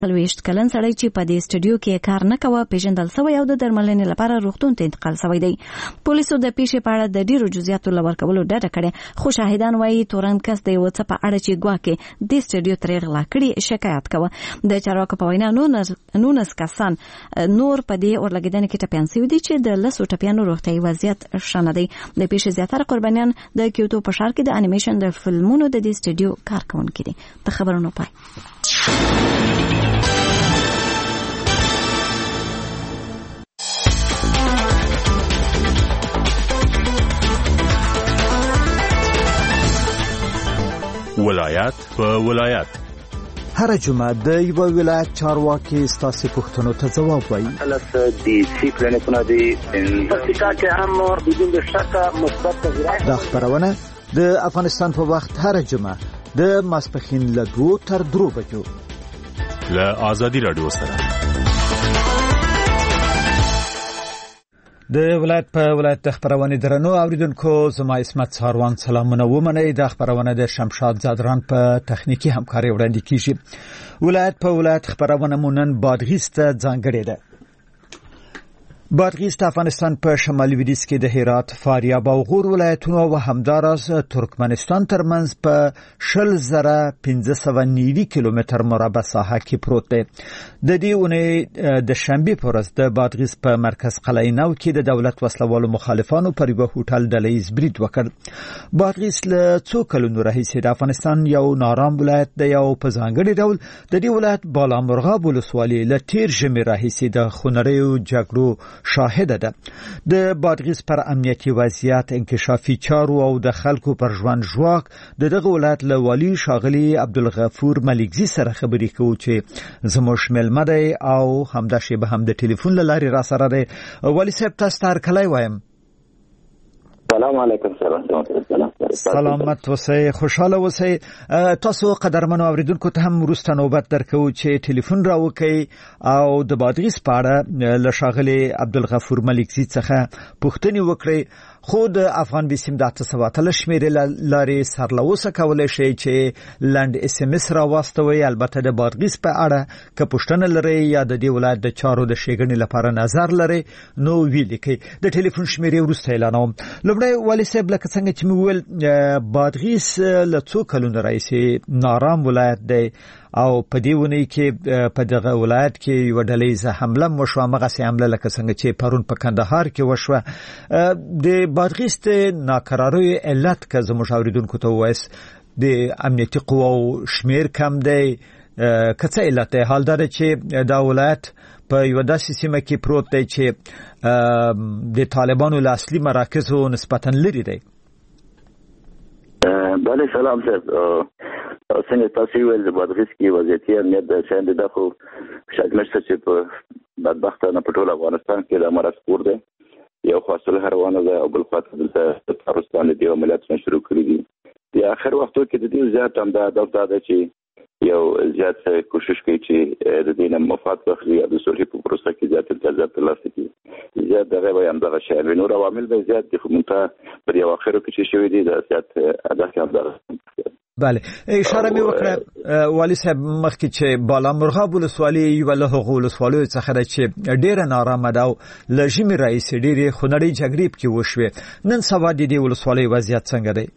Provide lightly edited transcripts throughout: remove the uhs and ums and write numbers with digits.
20 کلن سړی چې په دې سټډیو کې کار نه کوي پیژندل شوی او د درملنې لپاره روغتون ته انتقال شوی دی. پولیسو د پیښې په اړه د ډیرو جزئیاتو لور کولو ډډه کړې، خو شاهدان وایي تورن کس د یو څه په اړه چې ګواکې د سټډیو ترې غلا کړي شکایت کوي. د چارواکو په وینا 19 کسان نور په دې اورلګیدنې کې ټپیان شوي دي چې د لسو ټپیانو روغتیايي وضعیت ښه نه دی. د پیښې زیاتره قربانیان د کیوټو په ښار کې د انیمیشن د فلمونو د دې سټډیو کارکونکي دي. د خبرونو پای. ولایت په ولایت هر جمعه د یو ولایت چارواکي ستاسو پوښتنو ته ځواب وایي. د سی پلانټونو د پرتیکا کې هم بدون شک مثبت تغیرات. دا خبرونه د افغانستان په وخت هر جمعه د ماسپخین له 2 تر 3 بجو له آزادي رادیو سره. د ولایت په ولایت خبرونه درنو اوریدونکو، زما اسمت ساروان سلامونه ومنئ. د خبرونه د شمشاد زادران په تخنیکی همکاري وړاندې کیږي. ولایت په ولایت خبرونه مونن بادغیس ته ځانګړې ده. بادغیس د افغانستان په شمالي لویدیځ کې د هرات، فاریاب او غور ولایتونو او همداراز ترکمنستان ترمنځ په 10590 کیلومتر مربع ساحه کې پروت دی. د دې اونۍ د شنبه په ورځ د بادغیس په مرکز قلعه نو کې د دولت وسلوالو مخالفانو پر یو هوټل ډلهیز برید وکړ. بادغیس له څو کلونو راهیسې د افغانستان یو نارام ولایت دی او په ځانګړي ډول د دې ولایت بالامرغاب ولسوالۍ له تیر ژمي راهیسې د خونریو جګړو شاهد ده. د بادغیس پر امنیتي وضعیت، انکشافي چارو او د خلکو پر ژوند ژواک د دغه ولایت له والی شاغلی عبدالغفور ملکزی سره خبرې کوو چې زموږ ملمه دی او همدا شیبه هم د ټلیفون له لارې را سره دی. والی صاحب تاسو ته هرکلی وایم. سلام علیکم. سلامت اوسئ، خوشاله اوسئ. تاسو قدرمنو اوریدونکو ته هم وروسته نوبت درکو چې ټلیفون راوکړئ او د بادغیس په اړه له ښاغلي عبدالغفور ملکزي څخه پوښتنې وکړئ. خو د افغان بیسیم د 813 شمیرې لارې سرلوسه کولای شي چې لنډ اس ام اس راواستوي. البته د بادغیس په اړه که پوښتنه لرئ یا د دې ولایت د چارو د ښېګڼې لپاره نظر لرئ نو ولیکئ. د ټلیفون شمیرې وروسته اعلانوم. لومړی والی صاحب، لکه څنګه چې مې وویل، بادغیس له څو کلونو راهیسې نارام ولایت دی او په دې ونې کې په دغه ولایت کې یو ډلهیزه حمله وشوه، مغسې حمله لکه څنګه چې پرون په کندهار کې وشوه. د بادغیس د ناکراریو علت که زموږ اوریدونکو ته ووایاست، د امنیتي قواو شمیر کم دی که څه علت دی؟ حال دا ده چې دا ولایت په یو داسې سیمه کې پروت دی چې د طالبانو له اصلي مراکزو نسبتا لرې دی. بله، سلام صاحب. څنګه تاسو ویل د بادغیس کې وضعیتي امنیت د شاید د خو شاید نشته چې په بدبختانه په ټول افغانستان کې د مرض کور دی. یو خاصه روانه ده او بل خاطر د پاکستان د عملیاتو شروع کړی دي. د اخر وختو کې د دې زیات هم دا ده چې یو زیات کوشش کوي چې د دې نه مفاد واخلي او د صلح په پروسه کې زیات امتیازات ترلاسه کړي. زیات دغه به هم دغه شی نور عوامل به زیات دي، خو مونږ پر یو اخر کې چې شوی دي د زیات اهداف هم دغه. بله، اشاره مې وکړه والی صاحب مخکې چې بالامرغاب ولسوالۍ یوه له هغو ولسوالیو څخه ده چې ډېره نارامه ده او له ژمي راهیسې ډېرې خونړۍ جګړې پکې وشوې. نن سبا د دې ولسوالۍ وضعیت څنګه دی؟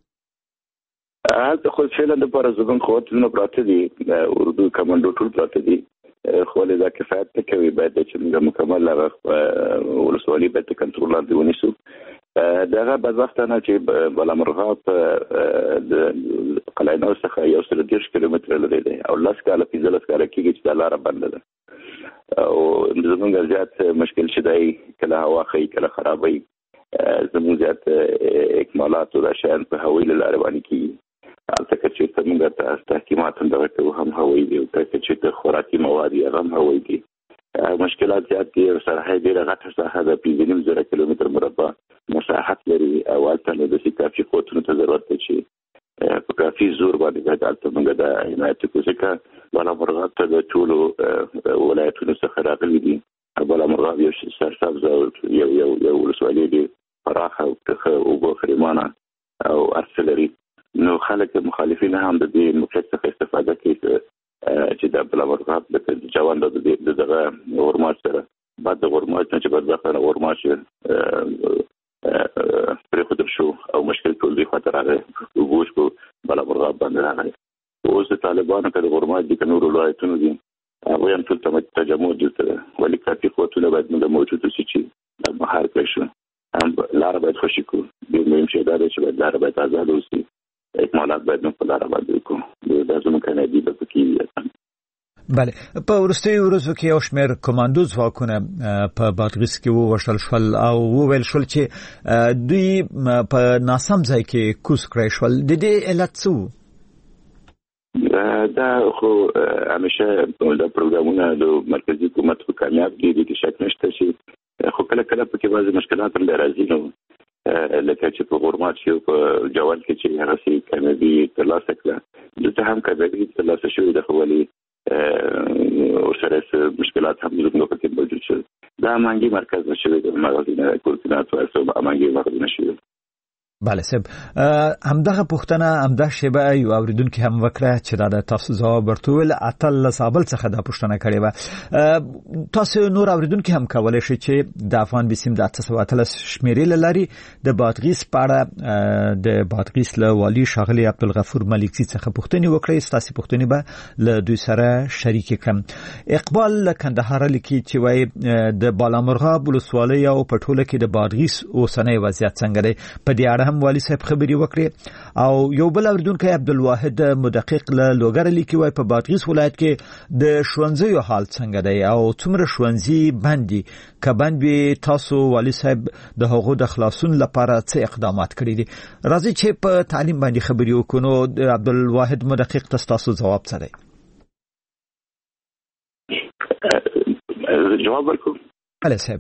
هلته خو فعلا دپاره زموږ قوتونه پراته دي، اردو کمانډو ټول پراته دي، خو ولې دا کفایت نه کوي. باید چې موږ مکمل هغه ولسوالۍ باید د کنټرول لاندې ونیسو. دغه بدبختانه چې بالامرغاب د قلعه نو څخه 130 کیلومتره لري دی او 10 کاله 15 کاله کېږي چې د لاره بنده ده او زموږ زیات مشکل شدی کله هوا ښه کله خرابوي. زموږ زیات اکمالات او د شیان په هوایي لارې باندې کېږي. هلته که چېرته موږ تحکیمات هم دغه کوو هم هوایي دي، او که چېرته خوراکي مواد یې هغه هم هوایي دي. مشکلات زیات دي. سرحد ډېره غټه ساحه ده، 5.5 کیلومتر مربع مساحت لري او هلته نو داسې کافي قوتونو ته ضرورت دی چې په کافي زور باندې باید هلته موږ د حمایت وکړو، ځکه بالامرغاب ته د ټولو ولایتونو څخه راغلي دي. بالامرغاب یو سرسبز او یو ولسوالۍ ډېر پراخه او ښه اوبه خریمانه او هر څه لري. نو خلک مخالفین هم د دې موقعیت څخه استفاده کوي چې د بلامرغاب د جوان د دغه ورمات سره بعد د ورمات چې بعد د ورمات پرې خطر شو او مشکل ټول دی خاطر راغی وګوش کو بلامرغاب باندې راغی اوس طالبانو کله ورمات د نور ولایتونو دي هغه هم ټول تجمع دلته ولی کافي قوتونه باید موجود شي چې د بهر کې شو هم لار باید خوشی کو د مهم شي دا چې باید لار باید آزاد اوسي اکمالات باید په لار باندې وکړو دا زموږ کنه دی په کې بله په ورستي ورځو کې یو شمېر کمانډو ځواکونه په بادغیس کې وشل شول او وویل شول چې دوی په ناسم ځای کې کوز کړی شول د دې علت څه دا خو همیشه د پروګرامونو د مرکزی حکومت په کامیاب دي د شک نشته چې خو کله کله په کې بعضی مشکلات هم راځي نو لکه چې په غورمات شو په جوال کې چې هغه سي کامیابی ترلاسه کړه دلته هم کامیابی ترلاسه شوې ده خو ولې سره مشکلات هم زموږ په کې موجود شول دا مانګي مرکز نشوي د مغازینه کوردینات او مانګي مرکز نشوي بله صاحب همدغه پوښتنه همدا شیبه یو اوریدونکو هم وکړه چې دا تاسو ځواب ورتول اتل لسابل څخه دا پوښتنه کړې و تاسو نور اوریدونکو هم کولای شئ چې د افغان بسیم د 813 شمیرې لري د بادغیس پاړه د بادغیس له والی شاغلی عبدالغفور ملکزی څخه پوښتنه وکړئ تاسو پوښتنه به له دوی سره شریک کړم اقبال کندهار لیکي چې وای د بالامرغاب ولسوالۍ او پټوله کې د بادغیس اوسنۍ وضعیت څنګه دی په دې اړه هم والی صاحب خبري وکړي او یو بل اوریدونکو عبدالواحد مدقق له لوګر لیکي وای په بادغیس ولایت کې د شونځیو حال څنګه دی او څومره شونځي باندې کبند به تاسو والی صاحب د هغو د خلاصون لپاره څه اقدامات کړی دي راځي چې په تعلیم باندې خبري وکړو عبدالواحد مدقق تاسو جواب سره جواب ورکړم هله صاحب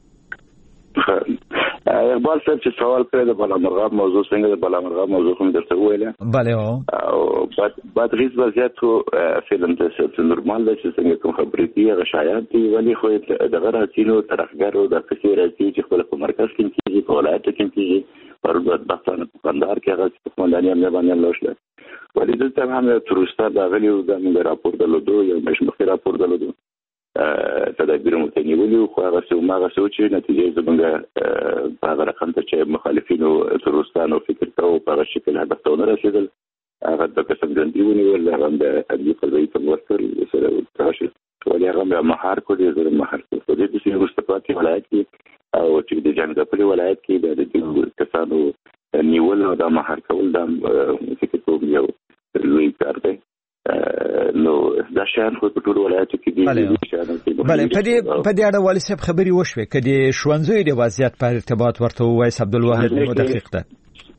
اقبال صاحب چې سوال کړی د بالامرغاب موضوع څنګه د بالامرغاب موضوع هم درته ویله بله او بادغیس وضعیت فعلا د نورمال دی چې څنګه کوم خبرې دي هغه شایعات دي ولی خو دغه راځینو طرفګرو د کثیر راځي چې خپل په مرکز کې کیږي په ولایت کې کیږي پرود بختانه په کندهار کې هغه په خمنداني هم نه باندې لوشله ولی دلته هم تروستا د غلیو د موږ راپور درلودو یو مشمخي راپور درلودو تدابیر متنیولي خو هغه څه ماغه سوچ نتیجه زمونږ په هغه رقم ته چې مخالفینو تروستانو فکر کاوه په هغه شکل هدف ته نه رسیدل هغه د قسم ګندې ونیول هغه د ادبي قضایي په ورتل سره تراشل ولې هغه مهار کو دي زره مهار کو د دې چې مستقاتي ولایت کې او چې د جنګپلي ولایت کې د دې کسانو نیول او د مهار کول د فکر کوم یو لوی کار دی نو دا شان خو په ټول ولایتو کې دي بله په دې اړه والی صاحب خبري وشوي کدي شونځوي د وضعیت په ارتباط ورته وایي عبدالواحد مدقق ده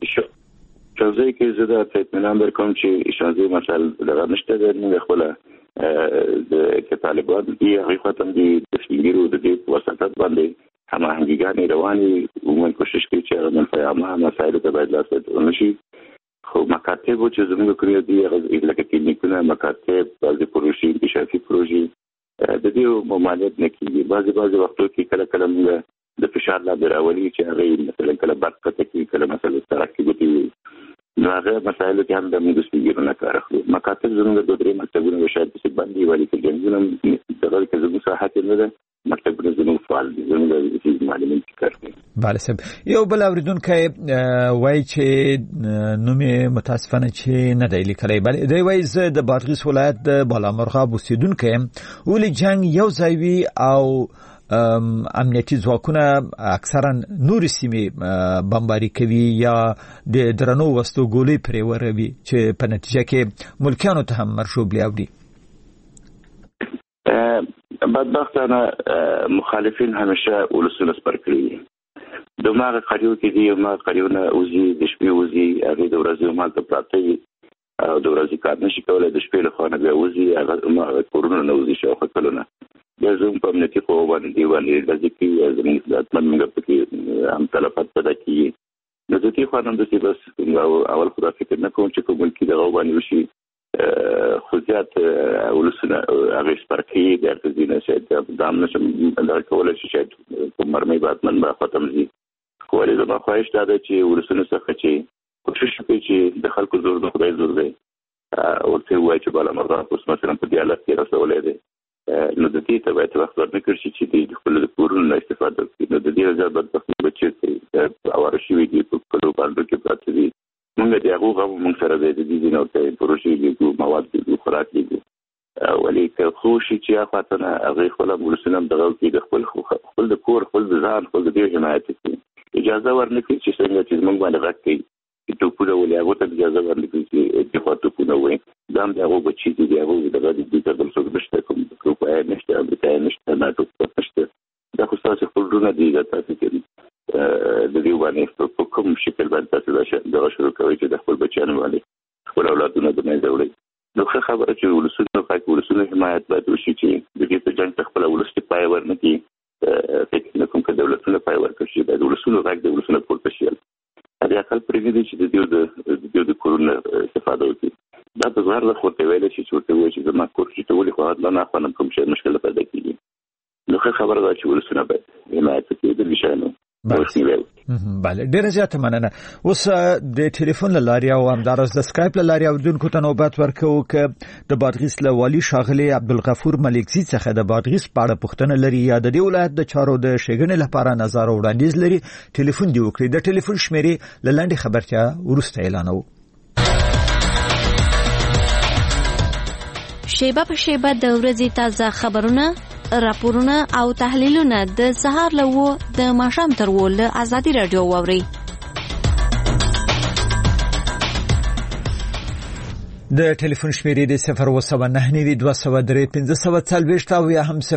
شونځوي کې زه د اطمینان درکوم چې شونځوي مثلا دغه نشته د خپل د طالبان دی هغه ختم دي د سپینګرو د دې وساتت باندې هماهنګيګانې رواني ومن کوشش کوي چې د فیامه مسایل ته باید لاسته ونشي خو مکاتب چې زموږ کړی دي هغه لکه کلینیکونه مکاتب بعضي پروژې انکشافي پروژې د دې ممانعت نه کیږي بعضي وختو کې کله موږ د فشار لا براولي چې هغه مثلا کله برقه کې کله مثلا ترقی کوي نو هغه مسایل کې هم د موږ سپیګرو نه کار اخلو مکاتب زموږ د درې مکتبونو شاید څه باندې وایي چې څنګه دغه کې زموږ صحت نه ده مکتبونه زموږ فعال دي زموږ د معلومات کار کوي بله صاحب یو بل اوریدونکو وایي چې نومې متاسفانه چې نه دی لیکلی بل دی وایي زه د بادغیس ولایت د بالامرغاب اوسیدونکی یم ولې جنگ یو ځای وي او امنیتي ځواکونه اکثرا نور سیمې بمباري کوي یا د درنو وسلو ګولۍ پرې وروي چې په نتیجه کې ملکیانو ته هم مرشوب لیاوړي بدبختانه مخالفین همیشه ولسونه سپر کړی دماغ قریو کې دی ما قریونه اوزي د شپې اوزي هغه د ورځې مال ته پراته او د ورځې کار نشي کولای د شپې له خانه به اوزي هغه ما کورونه نه اوزي شو خپلونه زم په امنیتي خو باندې دیوالې د ذکر زموږ د اتمنګ په کې هم تلفات پیدا کیږي د دې خو نن د سی بس اول خدا فکر نه کوم چې کوم کې د غوبانی وشي خو زیات ولسونه هغه سپارکي د ارتزینه شه د دام نشم د کولای شي چې کوم مرمۍ بعد من به ختم شي خو له ما خواهش ده چې ولسونه څخه چې کوشش وکړي چې د خلکو زور د خدای زور دی ورته وایي چې بالا مرغه اوس مثلا په دې حالت کې رسولې ده نو د دې ته باید وخت ورنکړ شي چې د خپل کورونو استفاده وکړي. نو د دې وجه بدبختي بچي چې اواره شوي دي په کلو باندې کې پراته دي موږ د هغه غو موږ سره د دې نو ته پروژې دي مواد دي خوراک دي ولې که خو شي چې خاطر هغه خپل ولسنم دغه کې د خپل د کور خپل د ځان خپل د دې حمایت کوي اجازه ورنکړي چې څنګه چې موږ باندې راکړي چې ټوپونه ولې هغه ته اجازه ورنکړي چې د خاطرونه وي دا هم هغه بچي دي هغه دغه د دې تر څو نشته کوم کوپای نشته امریکا نشته ناتو نشته دا خو تاسو خپل ډونه دي دا تاسو کې د دې باندې په کوم شکل باندې تاسو دا شروع کوي چې د خپل بچیانو باندې خپل اولادونه د نه جوړي نو خبره چې ولسونه حمایت باید وشي چې د دې په جنګ خپل ولسته پای ورنکړي فکر کوم چې دولتونه پای ورکړي د ولسونو غږ د ولسونو پورته شي دا خپل پرېږدي چې د دې کورونه استفاده وکړي دا په ظاهر د خورته ویل شي چې وایي چې زما کور چې ولې خو حد نه خپل کوم شي مشکل پیدا کیږي نو خبره دا چې ولسونه باید حمایت وکړي د نشانو بله ډیره زیاته مننه. اوس د ټلیفون لاري او همدارس د سکایپ لاري او دونکو ته نوبت ورکو ک د بادغیس له والی شاغلی عبدالغفور ملکزی څخه د بادغیس په اړه پوښتنه لري یا د دې ولایت د چارو د شګنې لپاره نظر وړاندیز لري ټلیفون دی وکړي د ټلیفون شمیرې لاندې خبرتیا ورسته اعلانو. شیبه په شیبه د ورځې تازه خبرونه راپورونه او تحلیلونه د سهار له د ماښام تر له ازادي رادیو واوري. د ټلیفون شمیرې د 01992031540 او یا هم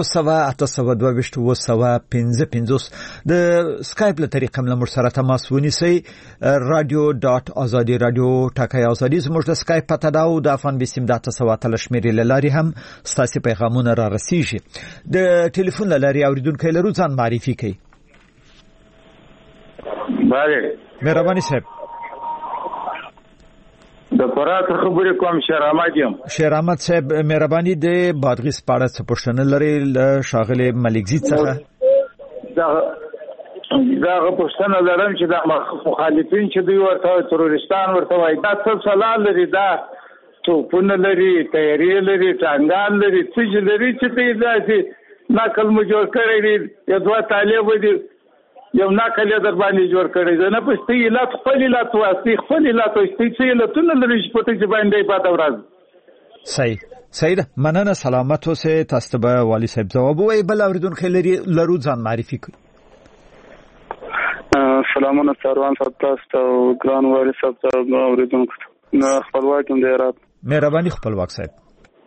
01822 د سکایپ له طریقې هم له سره تماس ونیسئ. radio.azadi radio ټاکای ازادي زموږ د سکایپ پته دا او د افغان بسیم د 900 شمیرې لاري هم ستاسو پیغامونه را رسیږي. د ټلیفون لاري اوریدونکو لرو ځان معرفي کړئ. بله مهرباني صاحب د پرات خبرې کوم شهرآمد یم. شهرآمد صاحب مهرباني د بادغیس پاړه څه پوښتنه لري له شاغله ملکزی څخه دا پوښتنه لرم چې د مخالفین چې دوی ورته تروریستان ورته وایي دا څه سلام لري دا توپونه لري تیاری لري ټانګان لري څه لري چې دوی داسې نقل مو جوړ کړی دی یا دوه طالب دي یو نقل در باندې جوړ کړی دی نه پښتي علت خپل علت واسي خپل علت واسي چې علتونه لري چې پته چې باندې پاته ورځ صحیح ده. مننه سلامت اوسه. تاسو به والی صاحب جواب وایي. بل اوریدونکو لرو ځان معرفي کړئ. سلامونه سروان صاحب تاسو او ګران والی صاحب ته اوریدونکو نه خپلواک هم دی رات مهرباني خپلواک صاحب.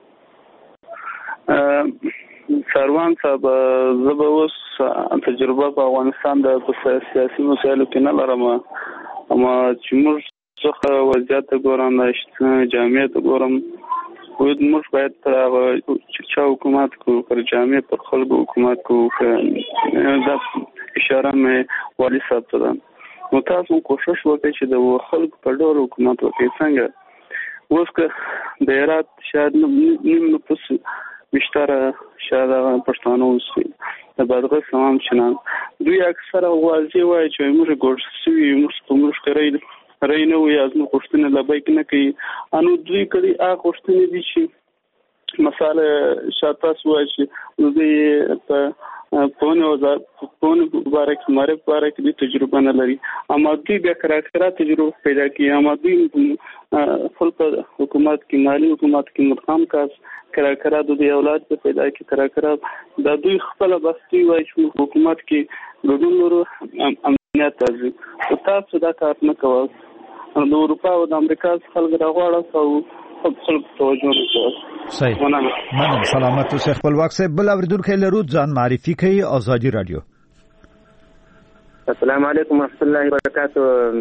سروان صاحب زه به اوس تجربه په افغانستان د سیاسي مسایلو کې نه لرم اما چې موږ څخه وضعیت ګورم جامعه ته ګورم موږ باید چې حکومت کو پر جامعه پر خلکو حکومت کو دا اشاره مې والی صاحب ته ده نو تاسو کوشش وکړئ چې د خلکو په ډول حکومت وکړي. څنګه اوس که د هرات شاید نیم نفوس بیشتره شاید پښتانه اوسي د بادغیس تمام چنان دوی اکثره واضح وایي چې موږ ګوښ سوي موږ کوي رینه وي از نو پښتنه لبیک نه کوي انو دوی کړي هغه پښتنه دي چې مساله شاته سوای چې دوی په پونه مبارک مبارک دي تجربه نه لري اما دوی بیا کراکرا تجربه پیدا کوي اما دوی خپل حکومت کې مالی حکومت کې مقام کاس کراکرا د اولاد په پیدا کې کراکرا د دوی خپل بستي وای چې حکومت کې ګډون لرو امنیت راځي او تاسو دا کار نه کوئ. د اروپا او د امریکا خلک راغواړي او خپل توجه نه کوي. صحیح مننه سلامت اوسه. خپلواک صاحب بل اوریدونکو لرو ځان معرفي کوي. ازادي رادیو. السلام علیکم ورحمۃ اللہ وبرکاتہ.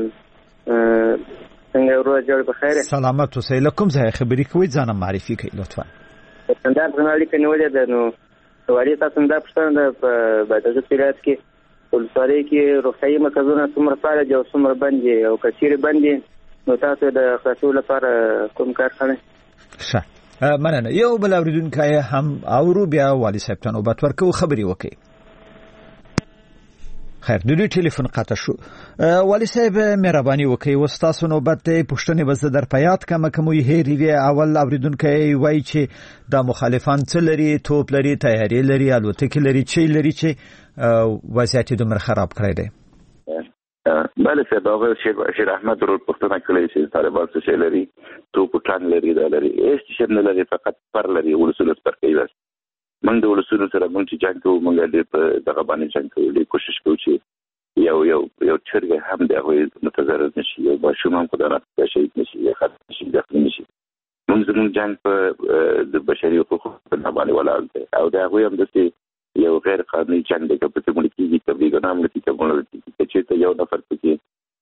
څنګه ورځ جوړ بخیر. سلامت اوسه. لکم ځای خبرې کوي ځان معرفي کوي لطفا. څنګه ځنالي کنيولې ده نو وړي تاسو دا پښتنه په بادغیس ولایت کې ولسوالۍ کې روغتیايي مرکزونه څومره فعال دي او څومره بند دي او کثیر بند دي نو تاسو د خلاصولو لپاره کوم کار کوئ؟ ښه مننه. یو بل اوریدونکی هم اورو بیا والی صاحب ته نوبت ورکوو خبرې وکړي. خیر د دې ټلیفون قطع شو. والي صاحب مهرباني وکړئ وستاسو نوبت ته پښتنې بس در پیات کوم هېری وی اول اوریدونکو وایي چې د مخالفان څه لري، توپ لري، تیاری لري، الوتکې لري، چې لري چې وضعیت دومره خراب کړی دی. بله سبا شیر احمد رو پښتنه کړی چې طالبان څه لري، توپ ټان لري، دا لري، هیڅ شی نه لري، فقط پر لري، ولسونه پر کوي. بس موږ د ولسونو سره موږ چې جنګ کوو، موږ دې دغه باندې جنګ کوو، دې کوشش کوو چې یو چرګ هم د هغوی متضرر نشي، یو ماشوم هم په دغه شهید نشي، یا خطر نشي، داخلي نشي. موږ زموږ جنګ په د بشري حقوقو په باندې ولاړ دی، او د هغوی هم داسې یو غیر قانوني جنګ دی، که پکې مړه کېږي، که بېګناه مړه کېږي، که مړه کېږي، که چېرته یو نفر پکې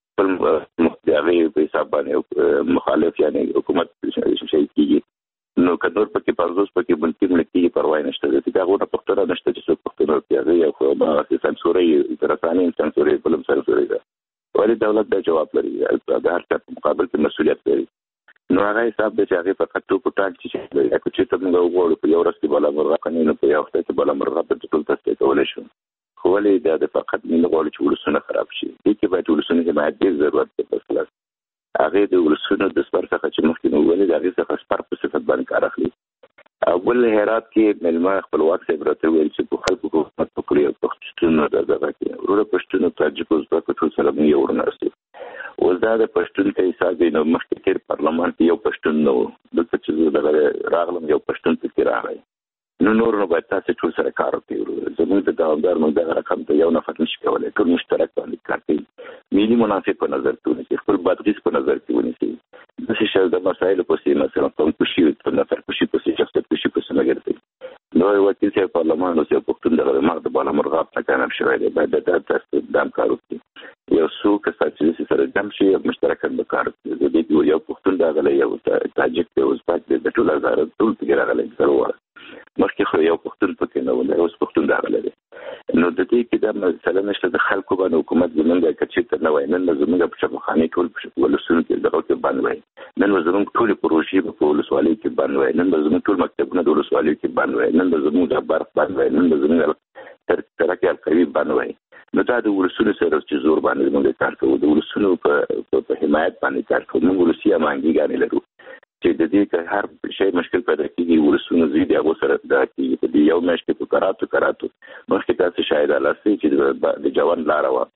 خپل د هغې په حساب باندې مخالف یعنې حکومت شهید کېږي، نو که نور پکې 50 پکې ملکي مړه کېږي، پروا یې نشته. داسې هغونه پوښتنه نشته چې څوک پوښتنه وکړي، هغې یو خو هغسې سنسورۍ د رسانۍ سنسورۍ، بل هم سنسورۍ ده. ولې دولت دا جواب لري، د هر چا په مقابل کې مسؤلیت لري. نو هغه حساب دی چې هغې فقط توپ ټانک چې لري، که چېرته موږ وغواړو په یو ورځ کې بالا مرغه کنې، نو په یو وخت کې بالا مرغه په ټول تصفیه کولی شو. خو ولې دا د فقط موږ غواړو چې ولسونه خراب شي. دې کې باید ولسونه حمایت ډېر ضرورت دی. بس خلاص هغې د ولسونو د سپر څخه چې مخکې مو وویلې، د هغې څخه سپر په صفت باندې کار اخلي. او بل هرات کې مېلمه خپلواک صاحب راته وویل چې په خلکو حکومت وکړي او پښتون دغه کې وروره پښتون او تاجک ازبک ټول سره موږ یو ورونه رسېږو. اوس دا د پښتون ته حساب دی، نو مخکې تېر پارلمان کې یو پښتون نه و، دلته چې زه دغه راغلم یو پښتون پکې راغی. نو نور نو باید تاسې ټول سره کار وکړو. زموږ د دوامدار موږ دغه رقم ته یو نفر نشي کولی، ټول مشترک باندې کار کوي. ملي منافع په نظر کې ونیسي، خپل بادغیس په نظر کې ونیسي. داسې شی د مسایلو پسې مثلا قوم کشي، نفر کشي پسې، شخصیت کشي پسې مه ګرځئ. نو وکیل صاحب پارلمان اوس یو پښتون دغه د مغز د بالا مرغاب نه کامیاب شوی دی، باید دا دام کار وکړي. یو څو کسان چې سره جمع شي مشترکاً به کار وکړي. د دې یو پښتون راغلی، یو تاجک دی، ازبک دی، د ټول هزاره ټول پکې راغلی سره وایي. مخکې خو یو پښتون پکې نه و، اوس پښتون راغلی دی. نو د دې کې دا مسله نشته د خلکو باندې حکومت زمونږ که چېرته نه وای، نن زمونږ په شفاخانې ټول په ولسونو کې دغه کې بند وای، نن زمونږ ټولې پروژې په ولسوالیو کې بند وای، نن زمونږ ټول مکتبونه د ولسوالیو کې بند وای، نن زمونږ د برق بند وای، نن زمونږ ترقي القوي بند وای. نو دا د ولسونو سره چې زور باندې موږ کار کوو، د ولسونو په حمایت باندې کار کوو. موږ ولسي امانګیګانې لرو چې د دې که هر شی مشکل پیدا کېږي، ولسونو زی د هغو سره دا کېږي. په دې یو میاشت کې په کراتو مخکې تاسې شاید الاستئ چې د جوان لاره وه،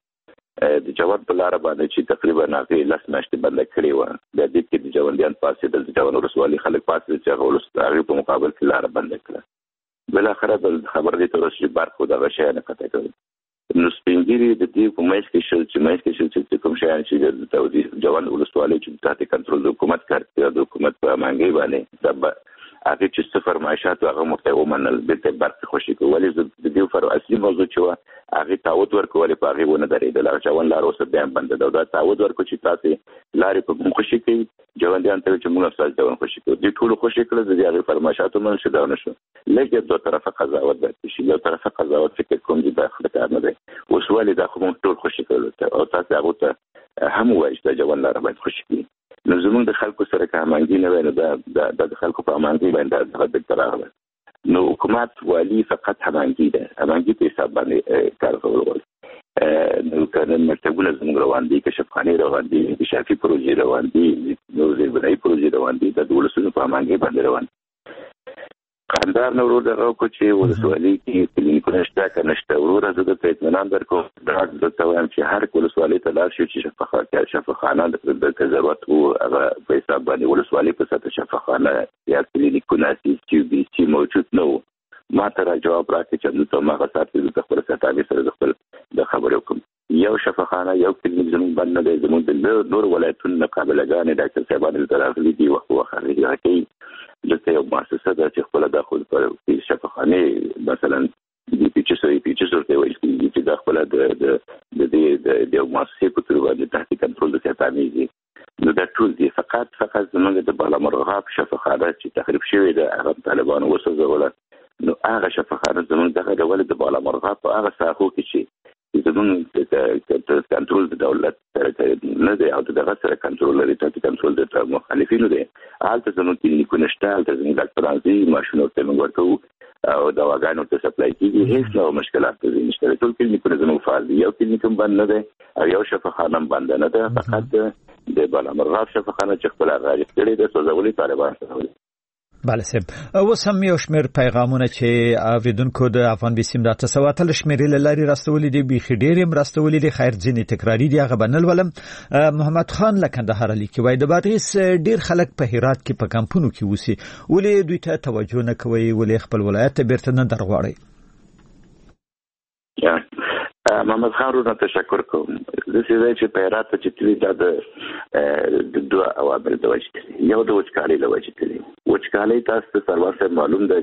د جوان په لاره باندې چې تقریبا هغې 10 میاشتې بنده کړې وه. بیا دې کې د جوندیان پاڅېدل، د جوان ولسوالي خلک پاڅېدل چې هغې په مقابل کې لاره بنده کړه. بالاخره خبر دې ته ورسېد چې برق خو دغه شیان قطع کوي. نو سپین ږیري د دې په منځ کې شل چې کوم شیان چې د جوان ولسوالۍ چې تحت کنټرول د حکومت کار کوي، د حکومت په امانګۍ باندې هغې چې څه فرمایشات هغه موږ ته ومنل، بېرته برق خوشي کړو. ولې د دې اصلي موضوع چې وه هغې تعهد ورکړو، ولې په هغې ونه درېدل. هغه جوان لاره اوس بیا هم بنده ده، دا تعهد ورکړو چې تاسې لارې په موږ خوشي کوي، جوندیان ته چې موږ ستاسو جوان خوشي کوو. دوی ټولو خوشي کړل، د هغې فرمایشات ومنل شو، دا ونه شو. لږ دوه طرفه قضاوت باید شي، یو طرفه قضاوت فکر کوم چې دا کار نه دی. اوس ولې دا خو موږ ټول خوشي کړلو او تاسې هغو ته هم ووایئ چې دا جوان لاره باید خوشي کړي. نو زموږ د خلکو سره که امانګي نه وای، نو دا د خلکو په امانګۍ باندې دغه بېرته راغله. نو حکومت والي فقط امانګي ده، امانګي په حساب باندې کار کول غواړي. نو که نن مکتبونه زموږ روان دي، که شفاخانې روان دي، انکشافي پروژې روان دي، نو زیربنایي پروژې روان دي، دا د ولسونو په امانګۍ باندې روان دي. قندهار نه ورور دغه وکړو چې ولسوالۍ کې کلینیکونه شته که نشته. وروره زه درته اطمینان درکوم، ډاډ درته وایم چې هر ولسوالۍ ته لاړ شو چې شفاخانه د ضرورت و هغه په حساب باندې ولسوالۍ په سطح شفاخانه یا کلینیکونه CBC موجود نه و. ما ته را جواب راکړي چې دلته هماغه ساعت کې د خپل سطحې سره د خپل د خبرې وکړم. یو شفاخانه یو کلینیک زموږ بند نه دی. زموږ د نور ولایتونو قابلګانې ډاکټر صاحبان دلته راغلي دي، وخت هغې کوي. دلته یو مؤسسه ده چې خپله دا خو په شفاخانې مثلا پیچس ورته ویل کېږي چې دا خپله د یو مؤسسې په تور باندې تحت کنټرول د سیطانې دي. نو دا ټول دي فقط زموږ د بالا مرغاب شفاخانه چې تخریب شوې ده، هغه طالبانو وسوځوله. نو هغه شفاخانه زموږ دغه ډول د بالا مرغاب په هغه ساحو کې چې زموږ کنټرول د دولت سره نه دی او دغه سره کنټرول لري، تحت کنټرول د مخالفینو دی. هلته زموږ کلینیکونه شته، هلته زموږ ډاکټران ځي، ماشین ورته موږ ورکوو. او دواګانو ته سپلای کیږي هیڅ نو مشکلات نشته. ټول کلینیکونه زموږ فعال دي. یو کلینیک هم بند نه دی او یو شفاخانه هم بند نه ده. فقط د بالامرغاب شفاخانه چې خپل غاړه کړې ده سوځولي طالبان سره. بله صاحب، اوس هم یو شمېر پیغامونه چې اوریدونکو د افغان بي سي م راته سواتل شمېرې له لارې راستولي دي، بیخي ډېر یې راستولي دي، خیر ځینې تکراري دي، هغه به نه لولم. محمد خان له کندهاره لیکي، وایي د بادغیس ډېر خلک په هرات کې په کمپونو کې اوسي، ولې دوی ته توجه نه کوئ؟ ولې خپل ولایت ته بیرته نه درغواړئ؟ محمد خان ورته تشکر کوم. د سیده چې په هرات کې تللی دا د دوه عوامل د وجه دي. یو د وچکالۍ له وجې دي. وچکالۍ تاسو ته سرواسه معلوم ده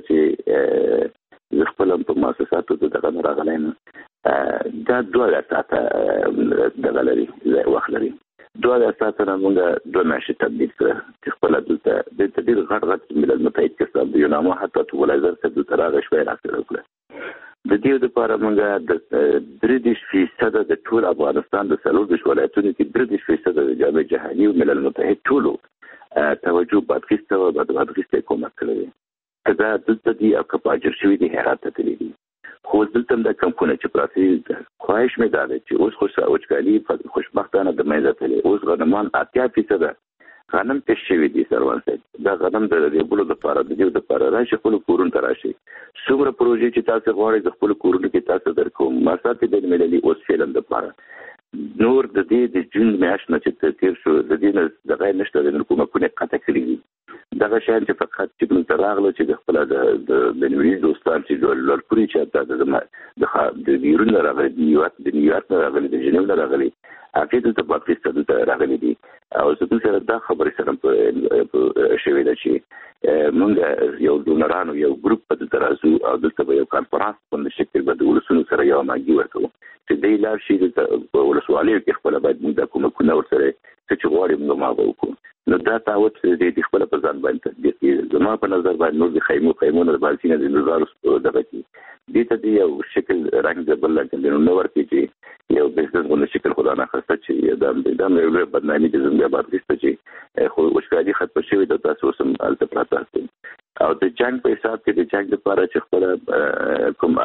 چې خپل په مؤسساتو دغه راغلی نه دا دوه ساعته دغه لري وخت لري. دوه ساعته موږ دوه میاشتې تبدیل کړه چې خپل دلته د تدبیر غټ ملل متحد کې صاحب یو نامه حتی ټول ځر څه د تراغ شوي راکړه. د دې لپاره موږ د 33% د ټول افغانستان د 40 ولایتونو کې 33% د جامع جهاني او ملل متحد ټولو توجه بادغیس ته بادغیس ته کومک کړی. دا دلته دی او کپاجر شوی دی هرات ته تللی. خو دلته د کمپونه چې پراته خواهش مې ده چې اوس خو وچکالي خوشبختانه د مېزه تللی. اوس غنمان 80% غنم پېښ شوی دي سروان صاحب. دا غنم د ریبلو لپاره د دې لپاره راشي خپل کورون ته راشي. څومره پروژې چې تاسو غواړئ د خپل کورونو کې تاسو درکوم. مساته د ملي اوس فلم لپاره نور د دې د جون میاشت نه چې تیر شو د دې نه د غیر نشته د کومه کونه قطع کړی. دغه شان چې فقط چې موږ راغلو چې د خپل د نوې دوستان چې لورپوري چې د بیرون راغلي د نیویارک راغلي د جنیو راغلي اکید ته پاکستان ته راغلي دي او زه سره دا خبرې سره شوې ده چې موږ یو ډونرانو یو ګروپ په ترازو او دلته یو کانفرنس په شکل باندې ولسونو سره یو ماګي ورکو چې د لار شي د ولسوالۍ کې خپل باید موږ کومه ورسره چې غواړي موږ ما وکړو. نو دا تعهد د خپل په ځان باندې د زما په نظر باندې نور د خیمونه د بالسینه د نظر دغه کې د دې یو شکل رنګ د بل لکه نو ورته چې یو بزنس غو شکل خدا نه خسته چې دا مې له بدنامي د زموږ بادغیسته چې خو وشکالي خط په شوی د تاسو سم الته پراته او د جنگ په حساب کې د جنگ لپاره چې خپل کوم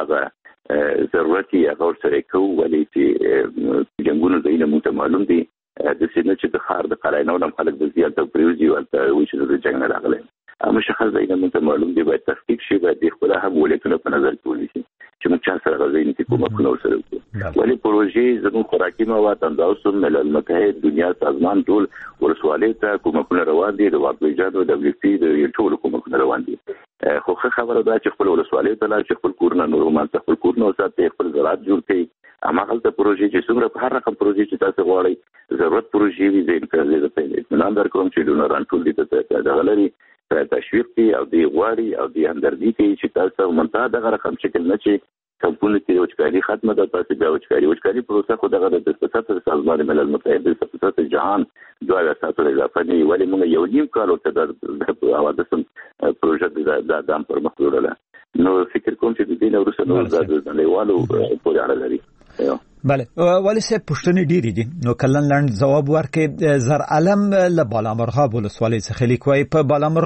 هغه ضرورتي هغه سره کوو ولې چې جنگونو د اینه مونږ معلوم دي د سینې چې د خار د قراینو نم خلک د زیاته پریوزي ورته وي چې د جنگ نه راغلي. مشخص دی نه مونږ معلوم دی باید تحقیق شي باید خپل هم ولایتونه په نظر کې ونیسي چې موږ چا سره غوښتل چې کومه کول سره وکړو. ولی پروژې زموږ خوراکي مواد اندازو ملل متحد دنیا سازمان ټول ورسوالۍ ته کومه کول روان دي د واقعیت د WFP د ټول کومه کول روان دي. خو خبره ده چې خپل ورسوالۍ ته لا چې خپل کورونه نورمال خپل کورونه ساتي خپل زراعت جوړ کړي. اما هلته پروژې چې څومره په هر رقم پروژې چې تاسو غواړئ ضرورت پروژې وي زین کړل د پیل اطمینان درکوم چې ډونران ټول دې ته د غلري تشویق دي او دی غواړي او دی همدردي کوي چې تاسو منتها دغه رقم شکل نه چې کمپونه کې وچکالي ختمه ده تاسو بیا وچکالي پروسه خو دغه د سیاست سازمان ملل متحد د سیاست جهان دوه ساتل اضافه نه ولی موږ یو نیم کال ورته د حوادث پروژه د دام پر مخ وړل. نو فکر کوم چې د دې نورسه نور د لیوالو پورې اړه لري. بله ولی صاحب پښتنې ډېری دي نو کلن لاند جواب ورکړي. زر علم له بالامرغاب ولسوالۍ څخه لیکوي په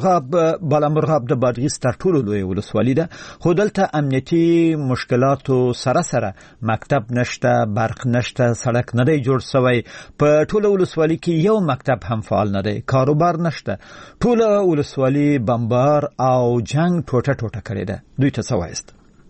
بالامرغاب د بادغیس تر ټولو لوی ولسوالۍ ده خو دلته امنیتي مشکلاتو سره مکتب نشته برق نشته سړک نه دی جوړ شوی په ټولو ولسوالۍ کې یو مکتب هم فعال نه دی کاروبار نشته ټولو ولسوالۍ بمبار او جنگ ټوټه کړې ده. دوی ته څه وایست؟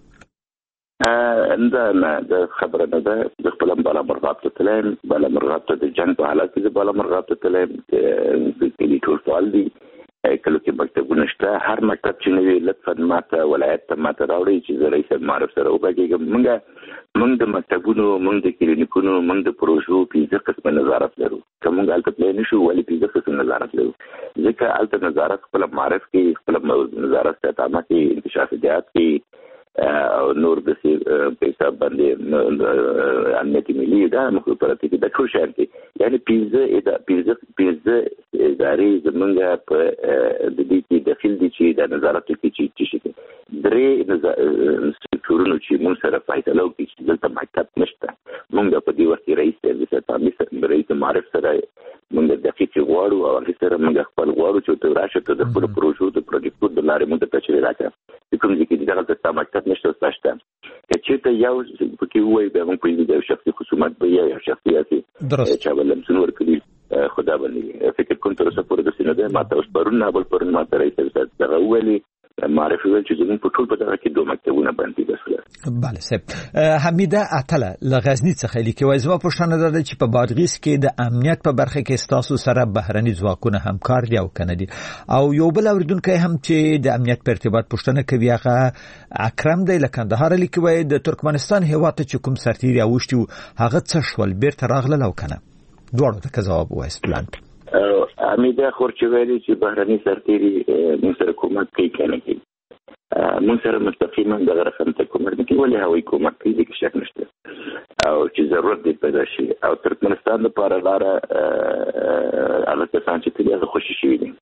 دا خبره نه ده د خپل بالامرغاب ته تلم بالامرغاب ته د جنگ په حالت کې بالامرغاب ته تلم د کلی ټول فعال دي کله کې مکتبونه شته هر مکتب چې نوی لطفا ماته ولایت ته ماته راوړي چې زه رئیس معرف سره وګورم موږ د مکتبونو موږ د کلینیکونو موږ د پروژو په قسمه نظارت لرو کوم غلطه پلان نشو ولی په قسمه نظارت لرو ځکه الته نظارت خپل معرف کې خپل نظارت ته تامه کې انکشاف دیات کې او نور د پیسې باندې امنیتي ملي دا مخابراتي د ټول شهر کې یعنی پیزه اداري زمونږ په د دې کې داخل دي چې د نظارت کې چې شي درې سکتورونو چې موږ سره فیصله وکړي چې دلته مکتب نشته موږ په دې وخت رئیس د رئیس معرف سره موږ دقیق غواړو او هغه سره موږ خپل غواړو چې ته راشه ته د خپل پروژو د پروجیکټو د لارې موږ ته چیرې راکړه کوم ځکه چې دغه ته مکتب نشته ساشته چې ته یو پکې وای به موږ په دې شخصي خصومت به یو شخصي چې ولهم څنور کړی خدا باندې فکر کوم تر اوسه پورې د سینده ماته اوس پرون نه بل پرون ماته راځي دغه ویلي معرفي ول چې زموږ په ټول په دغه کې دوه مکتبونه باندې بسله. بله صاحب حمیده اتله لغزنی څخه لیکي وای زما پوښتنه ده چې په بادغیس کې د امنیت په برخه کې تاسو سره بهرني ځواکونه همکار دي او کنه دي او یو بل اوریدونکو هم چې د امنیت په ارتباط پوښتنه کوي هغه اکرم دی له کندهار لیکي وای د ترکمنستان هیواد چې کوم سرتیري اوښتي هغه څه شول بیرته راغله او کنه دواړو ته جواب وایست پلان حمیده خورچویلی چې بهرني سرتیري موږ سره کومک کوي کنه کوي موږ سره مستقیما د رقم ته کومک کوي ولې هوایي کومک کوي د شک نشته او چې ضرورت دی پیدا شي او ترکمنستان لپاره لاره هغه کسان چې تلي خوشي شي دي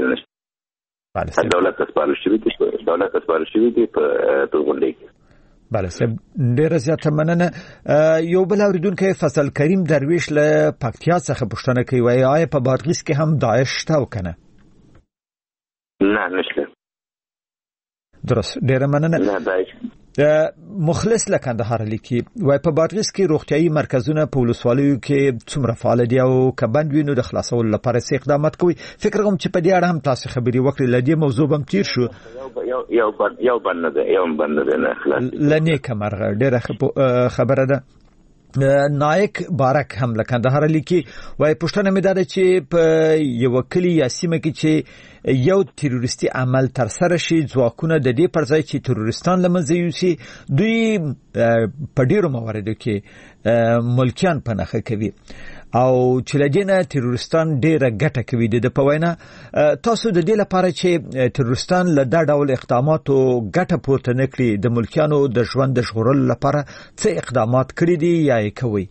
دولت اسپارل شوی دی په غونډه کې. بله صاحب ډیره زیاته مننه. یو بل اوریدونکی فضل کریم درویش له پکتیا څخه پوښتنه کوي وایي آیا په بادغیس کې هم داعش شته او کنه؟ نه نشته. درست ډیره مننه. نه داعش مخلص له کندهار لیکي وای په بادغیس کې روغتيایي مرکزونه په ولسوالیو کې څومره فعال دي او کبند وینو د خلاصولو لپاره څه اقدامات کوي؟ فکر کوم چې په دې اړه هم تاسو خبري وکړئ لدې موضوع هم تیر شو. یو بند نه خلاص لنی کمرغه ډیره خبره ده. نایک بارک هم له کندهار لیکي وای پښتنه مې ده چې په یو کلی یا سیمه کې چې یو تروریستي عمل تر سره شي ځواکونه د دې پر ځای چې تروریستان لمنځه یوسي دوی په ډیرو مواردو کې ملکیان پنهخه کوي او چې لدينه تروریستان ډیره ګټه کوي د پوینه تاسو د دې لپاره چې تروریستان له دا ډول اقداماتو ګټه پورته نکړي د ملکیانو د ژوند د ژغورلو لپاره څه اقدامات کړی دي یا یې کوي؟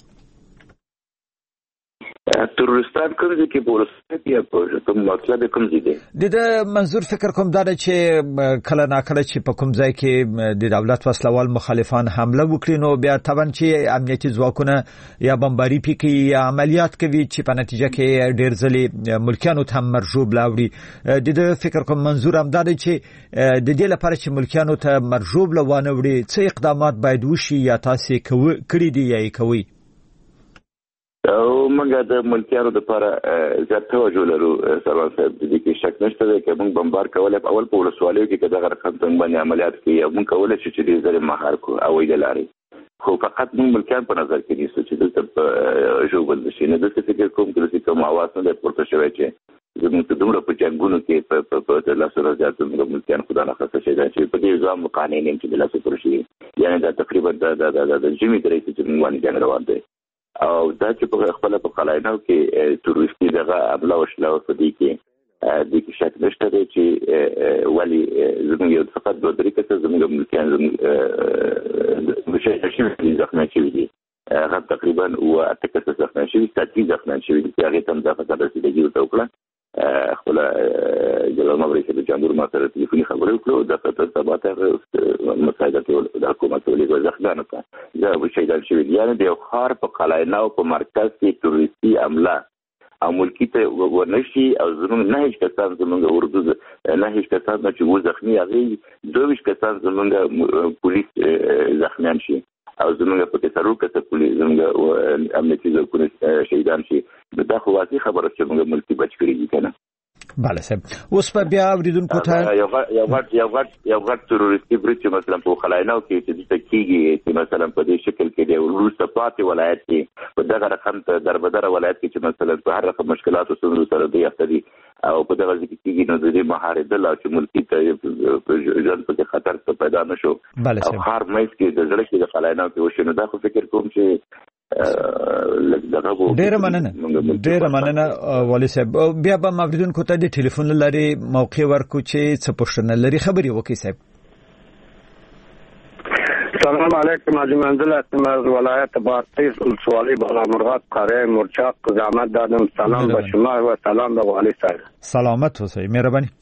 تروریستان کوم ځای کې بولسته یا کوم مطلب کوم ځای دی د منظور فکر کوم دا چې کله ناکله چې په کوم ځای کې د دولت وسلوال مخالفان حمله وکړي نو بیا طبعا چې امنیتي ځواکونه یا بمباري کوي یا عملیات کوي چې په نتیجه کې ډېر ځلې ملکیانو ته مرجوب لاوړي د فکر کوم منظور هم دا چې د دې لپاره چې ملکیانو ته مرجوب لوانه وړي څه اقدامات باید وشي یا تاسو کړی دي یا کوي؟ او موږ د ملکیانو لپاره زیات توجه لرو سروان صاحب د دې کې شک نشته چې موږ بمبار کولای اول په ولسوالیو کې دغه رقم څنګه باندې عملیات کوي موږ کولای شو چې دې زره مهار کو او د لارې خو فقط موږ ملکیان په نظر کې نیسو چې دلته ژوبل شي نه د فکر کوم چې کوم आवाज نه پورته شوی چې زموږ ته دومره په جنگونو کې په لاسو زیات موږ ملکیان خدای نه خاصه شي چې په دې ځام قانوني چې د لاسو پر شي یعنی دا تقریبا د جمی درې چې موږ باندې جنگ روان دی او دا چې په خپل په قلاینو کې تروریستي دغه حمله وشله او په دې کې د کې شک نشته چې ولی زموږ یو فقط دوه درې کسه زموږ ملکیان مشهور ځخمه شوي دي هغه تقریبا او اته کسه ځخمه شوي ساتي ځخمه شوي دي هغه تم د فقط رسیدګي وکړه خپل جلال مبارک د جمهور ماته ټلیفوني خبرې وکړو د فتره سباته مساعده د حکومت ولې ځخدان ته دا وشیدل شوی دی یعنی د خار په قلاینو په مرکز کې تروریستي حمله او ملکی ته ورنشي او زموږ نه هیڅ کسان زموږ اردو نه هیڅ کسان چې و زخمی هغه دوه کسان زموږ پولیس زخمیان شي او زموږ په تسرو کې پولیس زموږ امنیتي ځواکونه شهیدان شي دا خو واضح خبره چې موږ ملکی بچ کړی دي کنه. بله صاحب اوس په بیا اوریدونکو ته یو غټ تروریستي برید چې مثلا په خلاینو کې چې د کیږي چې مثلا په دې شکل کې د روسته پاتې ولایت کې په دغه رقم ته دربدر ولایت کې چې مثلا په هر رقم مشکلات او ستونزو سره دی افتدي او په دغه ځکه کېږي نو د دې مهارت لا چې ملکی ته ځان په خطر ته پیدا نشو او خار مېز کې د ځړ کې د خلاینو کې وشنو دا خو فکر کوم چې ډیره مننه والي صاحب بیا به مفردونکو ته د ټلیفون لري موقع ورکو چې څه پوښتنه لري خبري وکړي صاحب. سلام علیکم حاجی منزل هستم از ولایت بادغیس ولسوالی بالا مرغاب قاره مرچاق زحمت دادم سلام به شما و سلام به والی صاحب. سلامت اوسئ مهربانی.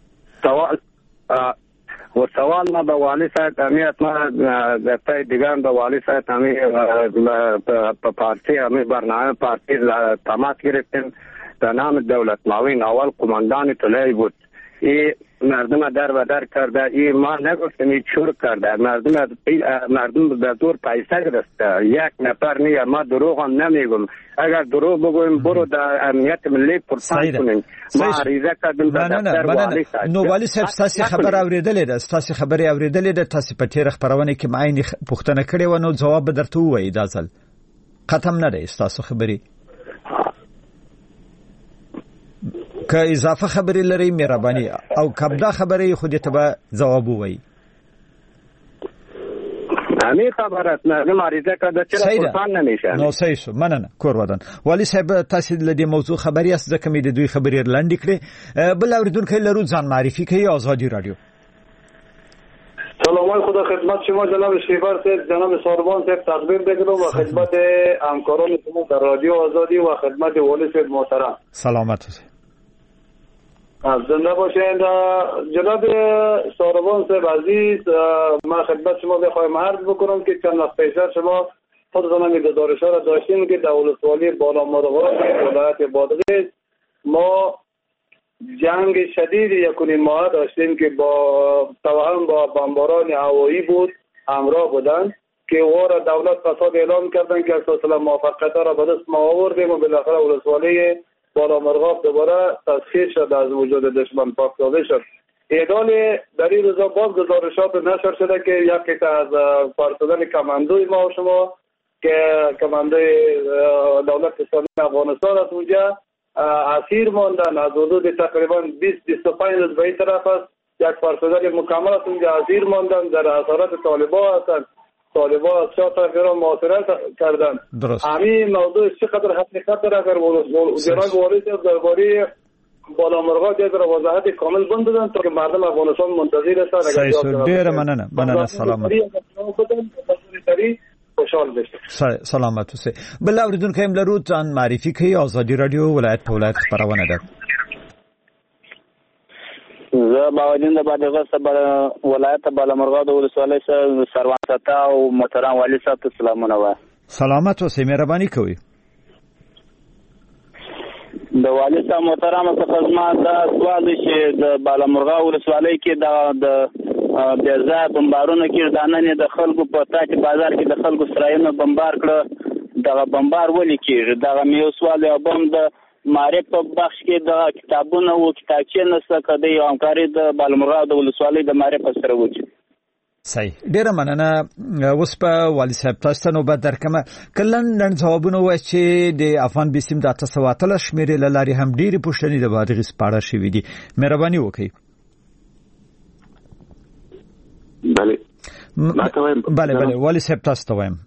سوال ما به والی صاحب امیت ما در پای دیگران به والی صاحب همی پارتی همی برنامه پارتی تماس گرفتیم به نام دولت معاون اول قماندان طلایی بود. این مردم در و در کرده، این ما نگفتم این چور کرده، مردم به زور پیسه گرفته. یک نفر نیه، ما دروغ هم نمیگم. اگر دروغ بگویم برو در امنیت ملی پرسان کنیم. ما عریضه کردیم به دفتر والی صاحب. نو والی صاحب تاسو خبر اوریدلې ده، تاسو خبرې اوریدلې ده، تاسو په تیر خبرونه کې معین پوښتنه کړې و، نو جواب درته وایي دا ځل ختم نه دی تاسو خبرې. که اضافه خبرې لري مهرباني او کبدا خبرې خو دې ته به جواب وایي. همین خبرات نه مریضه کده چې پرسان نمیشه. نو صحیح شو، مننه کور ودان. والی صاحب تاسو د دې موضوع خبري است ځکه مې د دوی خبرې لاندې کړې. بل اوریدونکو لرو ځان معرفي کوي آزادی رادیو. سلام خدا خدمت شما جناب شیبر صاحب، جناب ساربان صاحب تقدیم بگیرم و خدمت همکاران شما در رادیو آزادی و خدمت والی صاحب محترم. سلامت باشید. زنده باشین. جناب ساربان صاحب عزیز، من خدمت شما بخوایم عرض بکنم که چند وقت پیش شما خودتان هم گزارش‌ها را داشتیم که در ولسوالی بالامرغاب ولایت بادغیس ما جنگ شدید یکونین ماه داشتیم که با توهم با بمباران هوایی بود همراه بودند که او را دولت فساد اعلام کردند که اساسا موفقیت را به دست ما آوردیم و بالاخره ولسوالی بالامرغاب دوباره تسخیر شد، از وجود دشمن پاک سازی شد. ایدال در این روزا باز گزارشات نشر شده که یکی از پرسنل کماندوی ما و شما که کماندوی دولت اسلامی افغانستان از اونجا اسیر ماندن. از حدود تقریبا 20-25 روز به این طرف است یک پرسنل مکمل از اونجا اسیر ماندن، در اسارت طالبان هستند. طالبان از شاه طرفی را محاصره کردند. همین موضوع چقدر حقیقت داره؟ اگر جناب والی صاحب درباره بالامرغاب یک وضاحت کامل بندن تا که مردم افغانستان منتظر هستند. ډیر مننه سلامت. خوشحال بشه. سلامت اوسئ. بل اوریدونکو هم لرو ځان معرفي کوي. آزادی رادیو ولایت په ولایت خبرونه ده. زه باودین د بادغیس ولایت بالامرغاب ولسوالۍ سروان ستا او محترم والی صاحب ته سلامونه وایم. سلامت اوسئ، مهرباني کوئ. د والی صاحب محترم څخه زما دا سوال دی چې د بالامرغاب ولسوالۍ کې د بېځایه بمبارونه کېږي. دا نن د خلکو په تاک بازار کې د خلکو سرایونه بمبار کړه. دغه بمبار ولې کېږي؟ دغه مې یو سوال دی. بم د معرف په بخش کې د کتابونو او کتابچې نسته که د یو همکاري د بالامرغاب د ولسوالۍ د معرف سره وکړي. صحیح، ډیره مننه. اوس په والی صاحب تاسو ته نوبت درکمه. کلن ځوابونه وایي چې د افغان بیسیم د 813 شمیرې له لارې هم ډېرې پوښتنې د بادغیس په اړه شوي دي. مهرباني وکړئ. بله والی صاحب تاسو ته وایم.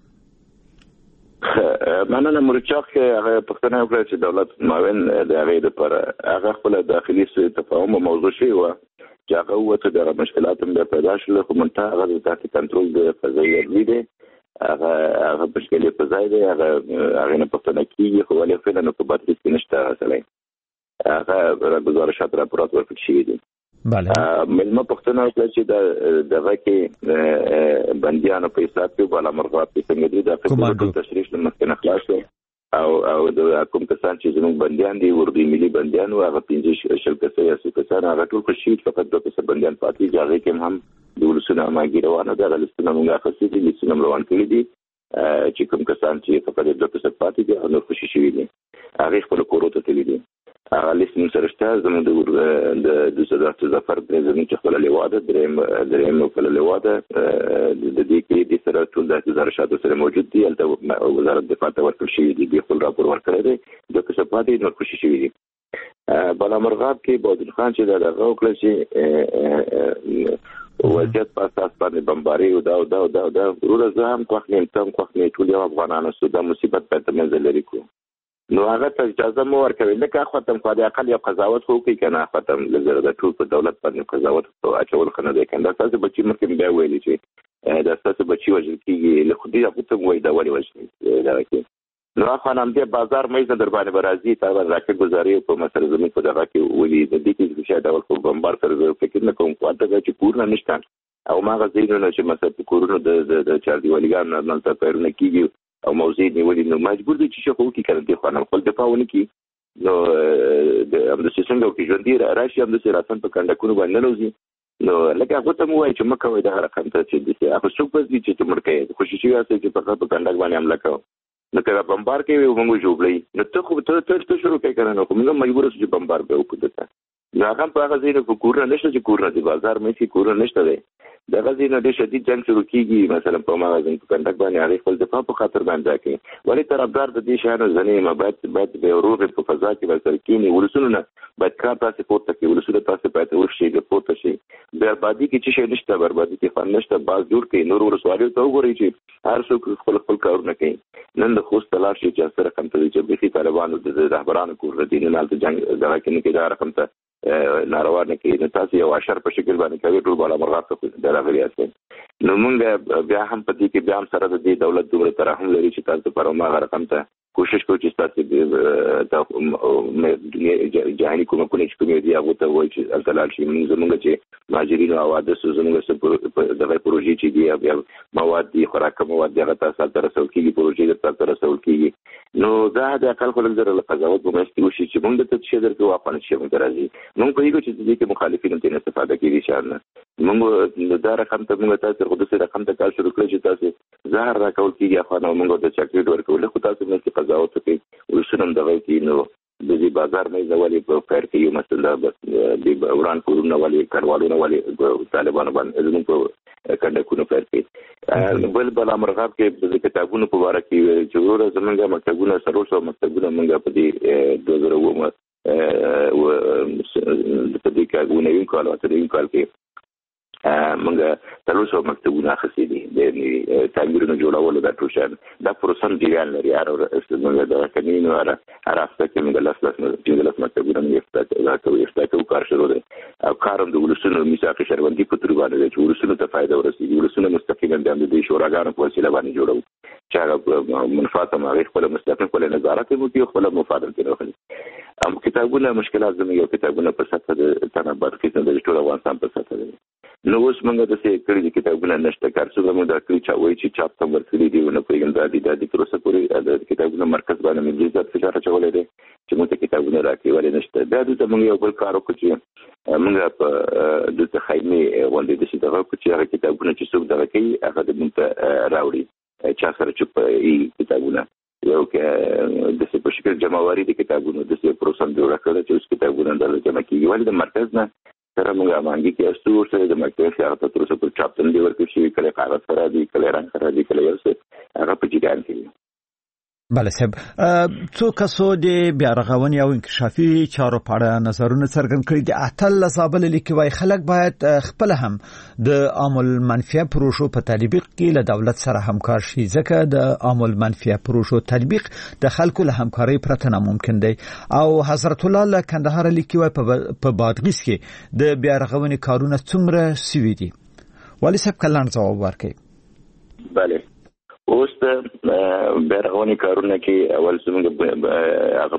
مننه. مرچاق هغه پښتنه وکړه چې دولت معاون د هغې لپاره هغه خپل داخلي تفاهم موضوع شوی و چې هغه وته د مشکلات هم پیدا شول، خو منتها هغه تحت کنټرول د فضایي دی. هغه مشکلې فضایي دی، هغه نه پښتنه کیږي، خو ولې فعلا په بادغیس کې نشته اصلي. هغه گزارشات راپورات ورکړل شوي دي. بله. ملما پښتنه وکړه چې دغه کې بندیانو په حساب کې بالامرغاب کې څنګه دي د خپل تشریح د مخکنه خلاص او د کوم کسان چې زموږ بندیان دي اردوی ملي بندیان او هغه 15 کسان یا 100 کسان هغه ټول خوشي فقط د کسان بندیان پاتې دي. هغه کې هم د ولسونو ماګي روانه ده، لسونه موږ اخستې دي، لسونه روان کړي دي چې کوم کسان چې فقط د کسان پاتې دي او نور خوشي شوي دي هغه خپل کورو ته تللي دي. هغه لیسم سره شته زموږ د صدرت ظفر زموږ چې خپل لواده دریم خپل لواده د دې کې د سره ټول د گزارشاتو سره موجود دي. البته وزارت دفاع ته ورکړل شوی دی، خپل راپور ورکړی دی د کسب پاتې نور خوشي شوی دي. بالامرغاب کې بادل خان چې دغه وکړه چې وضعیت په اساس باندې بمباري او دا ورور زه هم خوښ نیم تم خوښ نه ټول افغانانو سودا مصیبت په تمه لري کو. نو هغه ته اجازه مو ورکوي لکه ختم خو د اقل یو قضاوت خو کوي کنه ختم لږه د ټول په دولت باندې قضاوت او اچول خنه دی کنه. تاسو بچی ممکن بیا ویلی چې دا تاسو بچی وژل کیږي له خو دې هغه ته وای دا ولی وژل دا کې. نو خو نام دې بازار مې در باندې برازي تا راکټ گزاري په مسله زمين په دغه کې ولي د دې کې چې دا ول بمبار سره فکر نه کوم خو دا چې کور نه نشته او ما غزينو چې مثلا کورونو د چار دیوالګان نه ته پرونه کیږي او موضوع نیولې نو مجبور دي چې خو کې کړي خو نه خپل دفاع ونه کی نو د امدسي څنګه کې ژوند دی راشي امدسي راتن په کنډکونو باندې نوځي نو لکه هغه ته مو وایي چې مکه وای د رقم ته چې هغه څوک پز دي چې تمړکې خوشي واسي چې په کنډک باندې حمله کوي نو کله بمبار کوي موږ جوړلې نو ته خو ته شروع کوي کنه نو موږ مجبور شو چې بمبار به وکړو نو هغه په هغه ځای په کور نشته چې کور نه دی بازار مې چې کور نشته دی دا غزي نه ډېر شدید جنگ شروع کیږي مثلا په ماغازن په کنډک باندې هغه خپل دفاع په خاطر باندې کوي ولی طرفدار د دې شهر ځنې مبات به ورور په فضا کې ورسره کینی ولسونه نه باید کار تاسو پورته کې ولسونه تاسو باید ورشي د پورته شي بربادي کې چې شي نشته بربادي کې فن نشته باز جوړ کې نور ورسوالي ته وګورئ چې هر څوک خپل کارونه کوي نن د خوست تلاش چې سره کم ته چې بيخي طالبانو د رهبرانو کور دین نه د جنگ دغه کې کې دا رقم ته ناروا نه کوي تاسو یو اشر په شکل باندې کوي ټول بالا مرغات څخه دراغلي استه نو مونږ بیا هم پدې کې بیا هم سره د دې دولت دومره ترحم لري چې تاسو پر ما رقم ته کوشش کوي چې تاسو د جهاني کومه چې دی هغه ته وایي چې التلال شي موږ چې ماجرینو اواده زموږ دغه پروژې چې دی بیا مواد دي خوراک مواد دغه تاسو سره رسول کیږي پروژې د تاسو رسول کیږي نو دا د اقل خلک سره قضاوت به مستي وشي چې موږ ته څه درته واپن شي موږ راځي موږ په یوه چې د دې مخالفینو ته استفاده کوي شارنه موږ دا رقم ته موږ تاسو خودسه رقم ته کار شروع کړی چې تاسو زهر راکول کیږي خو نو موږ د چاکلیټ ورکول خو تاسو موږ قضاوت کوي ورسره دغه کې نو د دې بازار نه زوالي په کار کې یو مثلا د وران کورونه والی کډوالونه والی طالبانو باندې زموږ په کنډکونو پر کې بل امرغاب کې د کتابونو په اړه کې چې ورته زمونږه مکتبونه سروسو مکتبونه موږ په دې 2009 په دې کې غوښنه کال او ترې کال کې موږ سروسو مکتبونه اخلي دي د تعمیرونو جوړولو د ټوشن دا پروسن دیوال لري موږ د کمینو عرفته کې موږ لاس مکتبونه یو کار شروع دی او کارم د ولسونو میثاق شهروندي په تور باندې چې ولسونو ته فائدہ ورسیږي ولسونو مستقیما د دې شوراګانو په وسیله باندې جوړو چې منفعت ما خپل مستقیم خپل نظارت کوي خپل مفادات کوي ام کتابونه مشکلات زموږ یو کتابونه په سطح د تنبر کې د ټول افغانستان په سطح دی نو اوس موږ د څه کړي کتابونه نشته کار څه موږ دا کړی چې وایي چې چاپ تم ورسېږي دی نو پیغام د پروسه پورې د کتابونو مرکز باندې مجلس فشار چولې دي چې موږ کتابونه راکړي ولې نشته دا د موږ یو بل کار وکړو چې موږ په د تخیمي ولې د څه دغه چې هغه کتابونه چې څوک دغه کوي هغه د موږ راوړي چا سره چې کتابونه یو کې د څه په شکل جمعواري د کتابونو د څه پروسه جوړه کړل چې اوس کتابونه د جمع کیږي ولې د مرکز نه سره موږ مانګي کې استو سره د مکتب سره په تر څو پر چاپتن دی ورکړي چې کله کاغذ سره دی کله رنګ سره دی کله یو څه هغه په جګان کې بله صاحب څو کسو د بیا رغونې او انکشافي چارو په اړه نظرونه څرګند کړي دي اتل لزابل لیکي وايي خلک باید خپل هم د عامل منفعه پروژو په تطبیق کې له دولت سره همکار شي ځکه د عامل منفعه پروژو تطبیق د خلکو له همکارۍ پرته ناممکن دی او حضرت الله له کندهار لیکي وايي په بادغیس کې د بیا رغونې کارونه څومره سوي دي ولی صاحب کلان ځواب ورکړي بله اوس د بیرغونی کارونه کې اول څنګه هغه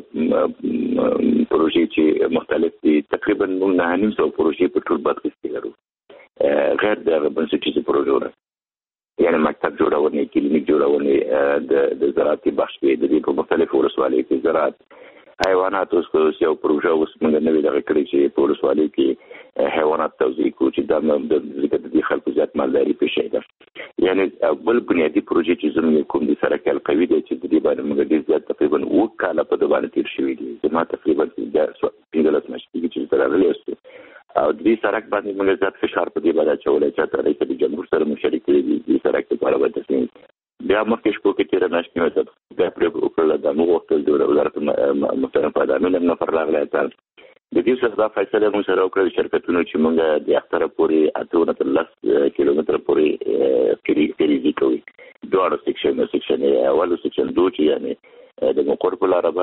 پروژې چې مختلف دي تقریبا 900 پروژې په ټول بادغیس کې لرو غیر د بنسټیزو پروژو یعنی مکتب جوړونه کلینیک جوړونه د زراعتي بخش کې د دې په مختلفو ولسوالیو کې زراعت حیوانات اوس یو پروژه اوس موږ نوې دغه کړې چې په ولسوالۍ کې حیوانات توزیع کو چې د دې خلکو زیات مالداري پېښې ده یعنی اول بنیادی پروژې چې زموږ کوم دي سره کال قوي دي چې د دې باندې موږ ډېر زیات تقریبا وکاله په دوانه تیر شوې دي زما تقریبا د 15 مشتي چې تر راغلي اوس او د دې سرک باندې موږ زیات فشار په دې باندې چولې چې رئیس د جمهور سره مشارکت دي د سرک په اړه وایي بیا مخکې شپو کې تیر نشته نو دا پر وکړه د نو وخت د وزارت محترم پادانو نه پر راغلی تر د دې څخه دا فیصله موږ سره وکړه شرکتونو چې موږ د اختر پورې 18 کیلومتر پورې فریزي کوي دوه سیکشن اول سیکشن 2 چې یعنی د مقر په لار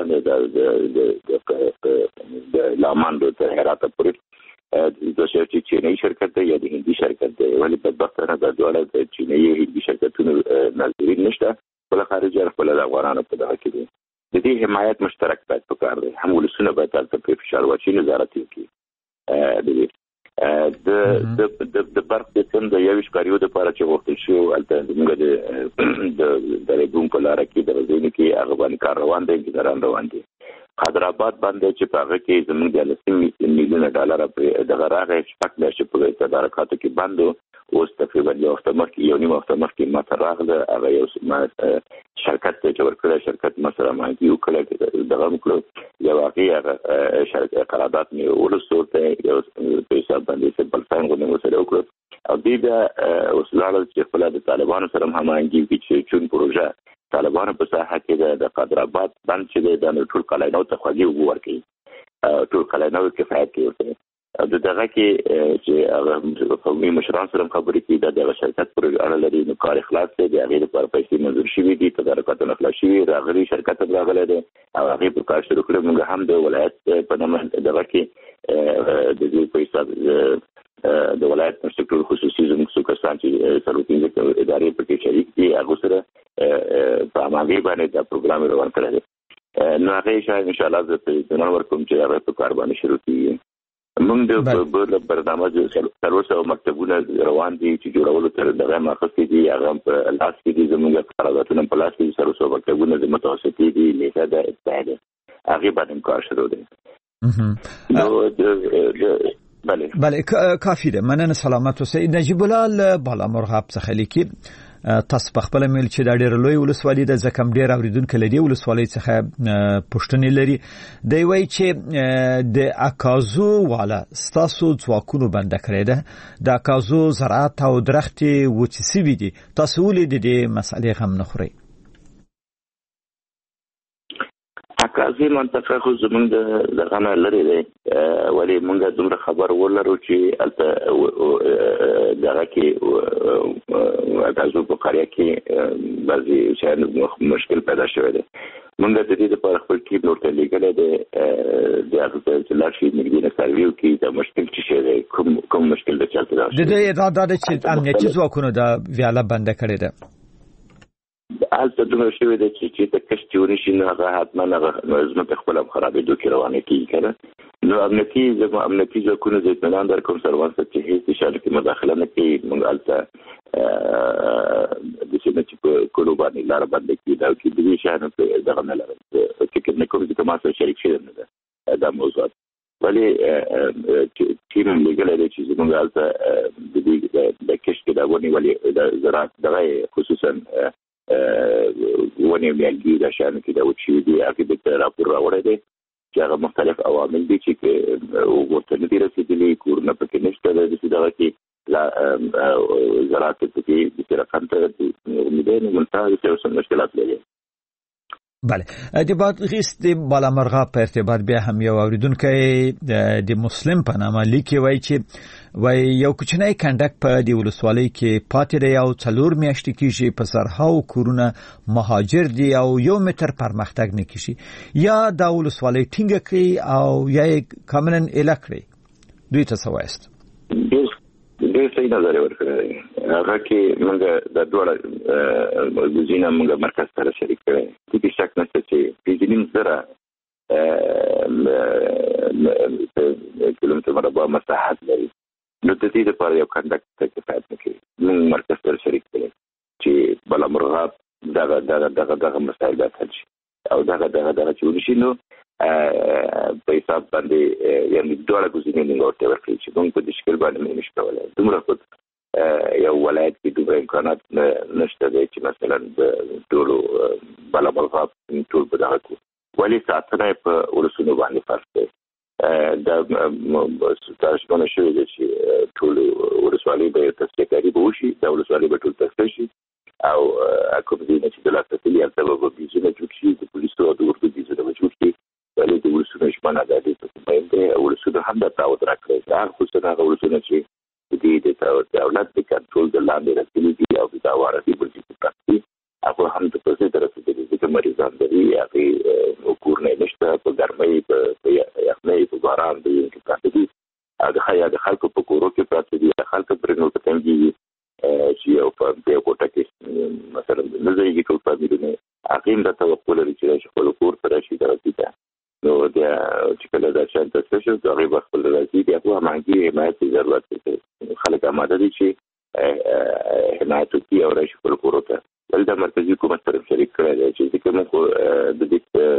باندې د لامان د هرات پورې د چینی شرکت دی یا د هندي شرکت دی ولی بدبختانه د دوه د چینی هندي شرکتونو نظرین نشته بل خارجي خپل افغانانو په دغه کې دي د دې حمایت مشترک باید وکړ دی هم ولسونه باید تاسو په فشار واچي نظارت وکړي د برق د څنګه یو ښکاریو د لپاره چې وخت شو البته موږ د ریګون په لار کې د ځینې کې هغه باندې کار روان دي ګران روان دي قادرآباد باندې چې په هغه کې زموږ د 10 میلیونه ډالر په دغه راغی چې پک نشي په تدارکاتو کې باندې اوس تقریبا یو هفته مخکې یو نیم هفته مخکې ماته راغله هغه یو شرکت چې ورکړی شرکت مسره ماهي وکړه دغه وکړو یو واقعي شرکت قرارداد مې ورسول ته یو پیسې باندې څه بل څنګه غوښنه وسره وکړو او دې د اوس لاړل چې خپل د طالبانو سره هماهنګي وکړي چې چون پروژه طالبانو په ساحه کې د قادرآباد بند چې د ټول قلعه‌نو ته خوږي ورکړي ټول قلعه‌نو کفایت کوي دغه کې چې هغه قومي مشران سره خبرې کړي د شرکت پر اړه لري نو کار اخلاص دی هغه لپاره پیسې منظور شوې دي تدارکاتونه خلاص شوي راغلي شرکت راغله ده او هغه په کار شروع کړو موږ هم د ولایت په نامه دغه کې د دې پیسې د ولایت په سکتور خصوصي زموږ څو کسان چې سروتینګ ادارې په کې شریک دي هغه سره په عملي باندې دا پروګرام روان کړی نو هغه شاید ان شاء الله د نن ورکوم چې هغه په کار باندې شروع کیږي موږ د برنامج سروسو مکتبونه روان دي چې جوړولو تر دغه مخکې دي هغه په لاس کې دي زموږ قراردادونه په لاس کې سروسو مکتبونه د متوسطي دي لیکه د اتحاد هغه باندې کار شروع دي نو بله کافی ده مننه سلامت اوسئ نجیب الله بالا مرغاب څخه لیکي تاسو په خپل میل چې دا ډېر لوی ولسوالي د زکم ډېر اوریدونکو لري ولسوالي څخه پښتنې لري دی وای چې د اکازو والا ستاسو ځواکونو بند کړی ده د اکازو زراعت او درختي وچسي وي دي تاسو ولې د دې مسلې غم نه خورئ اکازي منطقه خو زمونږ د غنه لري دی ولی مونږ دومره خبر ولرو چې البته دغه کې اکازو په قريه کې بعضي شاید مشکل پیدا شوی دی مونږ د دې لپاره خپل ټیم نور لیکل دی د هغه چې لاشي نګدي سرویو کې د مشکل چې کوم مشکل د چلته د دې اراده چې امنیتي ځواکونو د ویاله بند کړی ده حالت دومره شوی دی چې د کشتي ونشي نه هغه حتما زموږ خپل خرابېدو کې روانه کیږي کنه نو امنیتي ځواکونو د اطمینان در کوم سروان څخه چې هیڅ شاله کې مداخله نه کوي موږ البته د چې په کولو باندې لار باندې کې دا کې د شانو په دغه نه لري چې نه کوم چې ما سره شریک شي نه دا موضوع ولی ټیم لیګل دی چې موږ البته د کشتي دا ونی ولی د زراعت دغه خصوصا ونی بیلګي د شان کې دا وچی دی هغه د راپور راوړی دی چې هغه مختلف عوامل دي چې ورته نه دي رسیدلي کورونه پکې نشته د دغه کې لا زراعت کې د رقم ته امیدونه منتهى څه مشکلات لري بله د بادغیس د بالامرغاب په ارتباط بیا هم یو اوریدونکو د مسلم په نامه لیکي وای چې وای یو کوچنی کنډک په دی ولسوالۍ کې پاتې دی او 4 میاشتې کېږي په زرهاو کورونه مهاجر دي او 1 متر پرمختګ نه کیږي یا د ولسوالۍ ټینګه کړي او یا کاملا اله کړي دوی ته څه وایست ډېر صحیح نظر ورکړی هغه کې موږ د دوه ګزینه موږ مرکز سره شریک کړی چې شک نشته چې پیژنیم سره کیلومتر مربع مساحت لري نو د دې لپاره یو کنډکټر کفایت نه کوي موږ مرکز سره شریک کړی چې بالامرغاب دغه مسایل به حل شي او دغه چې ونشي نو په حساب باندې یعنی دوه ګزینې موږ ورته ورکړي چې موږ په دې شکل باندې نشو کولای دومره یو ولایت کې دومره امکانات نشته دی چې مثلا د ټولو بالامرغاب ټول په دغه کې ولی ساتنه په ورسونو باندې فرض دی دا ستاسو شوی دی چې ټول ورسوالي به تسکري به وشي دا ورسوالي به ټول تسکري شي او کوم دي چې د لاسته یې سبب به بيزونه جوړ شي د پولیسو او د ورته بيزونه جوړ شي ولې د ورسونو شمنه د دې په باندې ورسونو هم د تعود راکړي دا خصوصا هغه ورسونه چې د دولت د کنټرول د لاندې راځي دي او د وارثي بلجیکي پراکټي هغه هم د پروسې درته د دې مریضان دي هغه کورنۍ نشته په ګرمۍ په یخنۍ په باران دي چې پراکټي د خلکو په کورو کې پراکټي دي خلکو پر نو په تنګي چې یو په دې کوټه کې مثلا نظري ټول فامیلونه اقیم د توقع لري چې خپل کور سره شي درته نو د چې کله د شانت سپیشل د غیب خپل راځي د هغه مانګي حمایت ضرورت دی خلک آماده دي چې حمایت کوي او راشي خپل کور ته ولدا مرکزی حکومت پر شریک کړی دی چې کوم د دې شک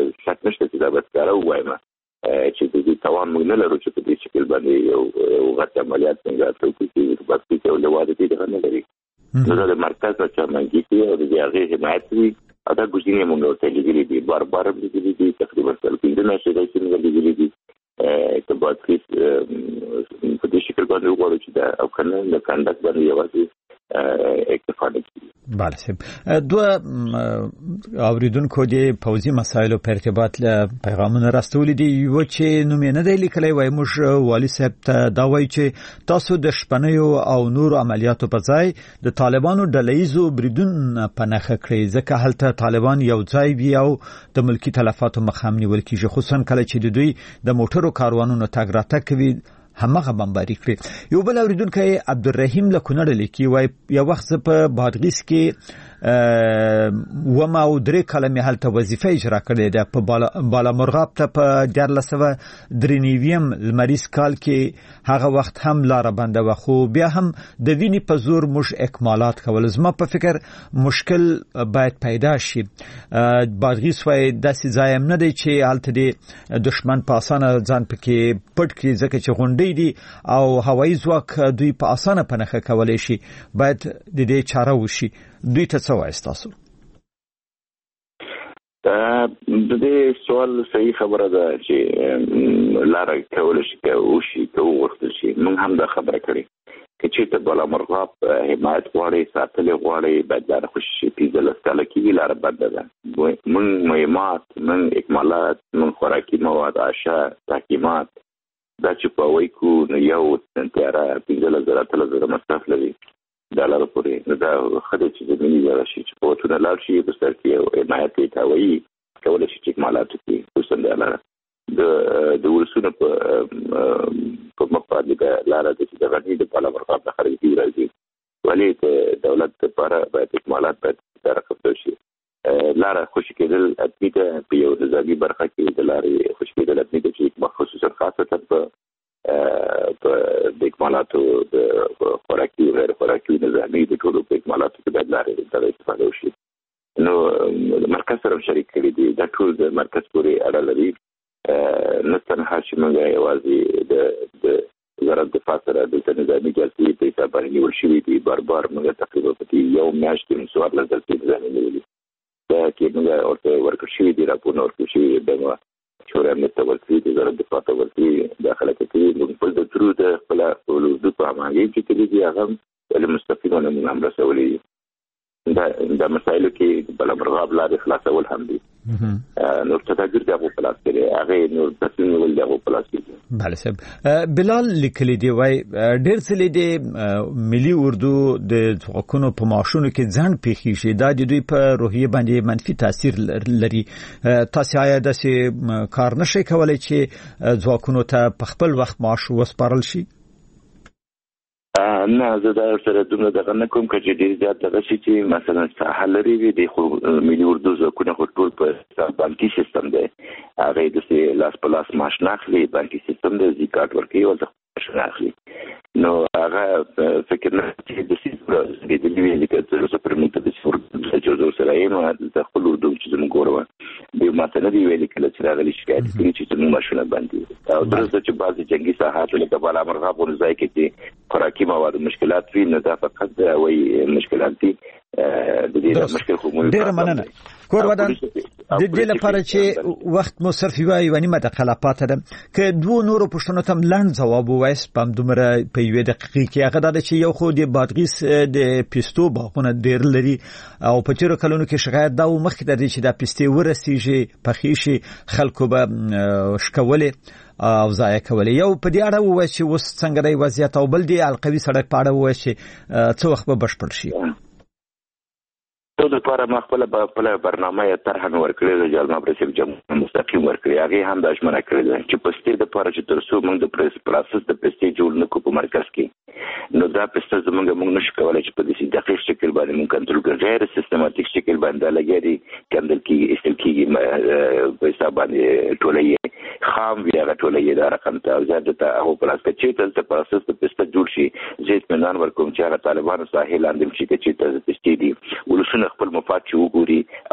حق نشته چې دا بس کارو وایم چې د دې توان موږ نه لرو چې په دې شکل باندې یو غټ عملیات څنګه ترسره کړو په پاتې کې ولواده دي نه لري نو د مرکز چې منګي کې او د هغه حمایت وي دا ګوزینې موږ ته لګیلې دي بار لګیلې دي تقریبا تل پنځه شي چې موږ لګیلې دي ته باید په دې شکل باندې وګورو چې دا او کنه د کانداک باندې یوازې اکتفا نه کوي. بله صاحب دوه اوریدونکو د پوځي مسایلو په ارتباط له پیغامونه راستولي دي یو چې نوم یې نه دی لیکلی وایي موږ والي صاحب ته دا وایي چې تاسو د شپنیو او نورو عملیاتو په ځای د طالبانو ډلهییزو بریدونو په نښه کړئ ځکه هلته طالبان یو ځای وي او د ملکي تلفاتو مخه هم نیول کېږي خصوصا کله چې د دوی د موټرو کاروانونو تګ راتګ کوي همغه بمباري کړی. یو بل اوریدونکی عبدالرحیم له کونړ لیکي وایي یو وخت په بادغیس کې وما او درې کاله مې هلته وظیفه اجرا کړې ده په بالامرغاب ته په 1993 لمریز کال کې هغه وخت هم لاره بنده و خو بیا هم د وینې په زور موږ اکمالات کول زما په فکر مشکل باید پیدا شي. بادغیس وایي داسې ځای هم نه دی چې هلته د دشمن په اسانه ځان پکې پټ کړي ځکه چې غونډې دي او هوایي ځواک دوی په اسانه په نښه کولی شي باید د دې چاره وشي. دوی ته څه وایي تاسو؟ د دې سوال صحیح خبره ده چې لاره کولی شي وشي که وغوښتل شي موږ هم دا خبره کړې که چېرته بالامرغاب حمایت غواړي ساتلې غواړي باید لاره خوشي شي 15 کاله کېږي لاره بنده ده موږ مهمات موږ اکمالات موږ خوراکي مواد اشیاء تحکیمات دا چې په وایي کو یو تیاره 15,000 مصرف لري دا لاره پورې دا خدای چې زمینی ځای شي چې په وټونه لاړ شي په سر کې یو حمایت کوي کولی شي چې اکمالات وکړي خصوصا دا لاره د ولسونو په مفاد د لاره د چې د غني د بالامرغاب د خارجي راځي ولې د دولت لپاره باید اکمالات باید رقم شي لاره خوشي کېدل اته په یو نظامي برخه کې د لارې خوشي کېدل اته چې خصوصا خاصه په د اکمالاتو د خوراکي او غیر خوراکي نظامي د ټولو په اکمالاتو کې باید لارې د استفاده وشي. نو مرکز سره شریک کړي دي دا ټول د مرکز پورې اړه لري نه تنها چې موږ یوازې د وزارت دفاع سره د نظامي جلسې په حساب باندې نیول شوي دي بار موږ تقریبا په یو میاشت کې څوارلس جلسې نظامي نیولي دا کې موږ ورته ورکړل شوي دي راپورونه ورکړل شوي دي شورا امنیت ورکړي د وزارت دفاع ته ورکړي داخله کوي موږ په د ترو د خپل ولودو په عملي کې کړي دي هغه ول مستفیدونه موږ هم رسولي دا مسایلو کې بالامرغاب لارې خلاصول هم دي نور تدابیر دغه پلاس کړي هغه نور تصمیم ول دغه پلاس کړي. بله صاحب بلال لیکلی دی وای ډېر څه لیدي ملي اردو د ځواکونو په ماشونو کې ځان پیښی شي دا د دوی په روحیه باندې منفي تاثیر لري تاسو آیا داسې کار نشئ کولای چې ځواکونو ته په خپل وخت معاش وسپارل شي؟ نه زه دا سره دومره دغه نه کوم چې ډېر زیات دغه شي چې مثلا ساحه لري وي د خو ملي اردو ځواکونه خو ټول په بانکي سیستم دی هغه د لاس په لاس معاش نه اخلي بانکي سیستم د زکات ورکوي او د معاش نه اخلي نو هغه فکر نه چې د سیستم د دې لیکل سره پر موږ د سورجو سره یې د خپل اردو چې موږ ګورو د ماته نه دی ویل کله چې راغلي شکایت کوي چې موږ ماشونه باندې او درسته چې بعضي جنگي ساحات لکه بالامرغاب ورځای کې چې خوراکي مواد مشکلات وي نه دا فقط وایي مشکلات دي د دې مشکل خو موږ ډېر مننه کور ودان د دې لپاره چې وخت مو صرف یو نیمه دقیقه پاتې ده که دوه نورو پښتنو ته لاند جواب وایس پم دومره په یوه دقیقه کې هغه دا چې یو خو د بادغیس د پیستو باغونه ډېر لري او په چیرې کلونو کې شغایت دا مخکې د دې چې د پیستې ورسیږي پخېشي خلکو به شکولې او ضایع کولې یو په دې اړه وایي چې اوس څنګه دی وضعیت او بل دی القوي سړک په اړه وایي چې څه وخت به بشپړ شي. ټول لپاره ما خپل برنامه طرح ورکړې ده جلمه پرسیب جمهور مستقیم ورکړي هغه هم د اشمنه کړی ده چې پستې د لپاره چې ترسو موږ د پروسس د پستې جوړ نکو په مرکز کې نو دا پستې زموږ نشو کولای چې په دې دقیق شکل باندې موږ کنټرول کړو غیر سیستماتیک شکل باندې لګیږي کندل کې استل کې په حساب باندې ټولې خام بیا ټولې دا رقم ته زیاته ته او پلاس کې چې د پروسس د پستې جوړ شي زه اطمینان ورکوم چې هغه طالبانو ساحل اندم شي چې د پستې دي ولسونه خپل مفاد چې وګوري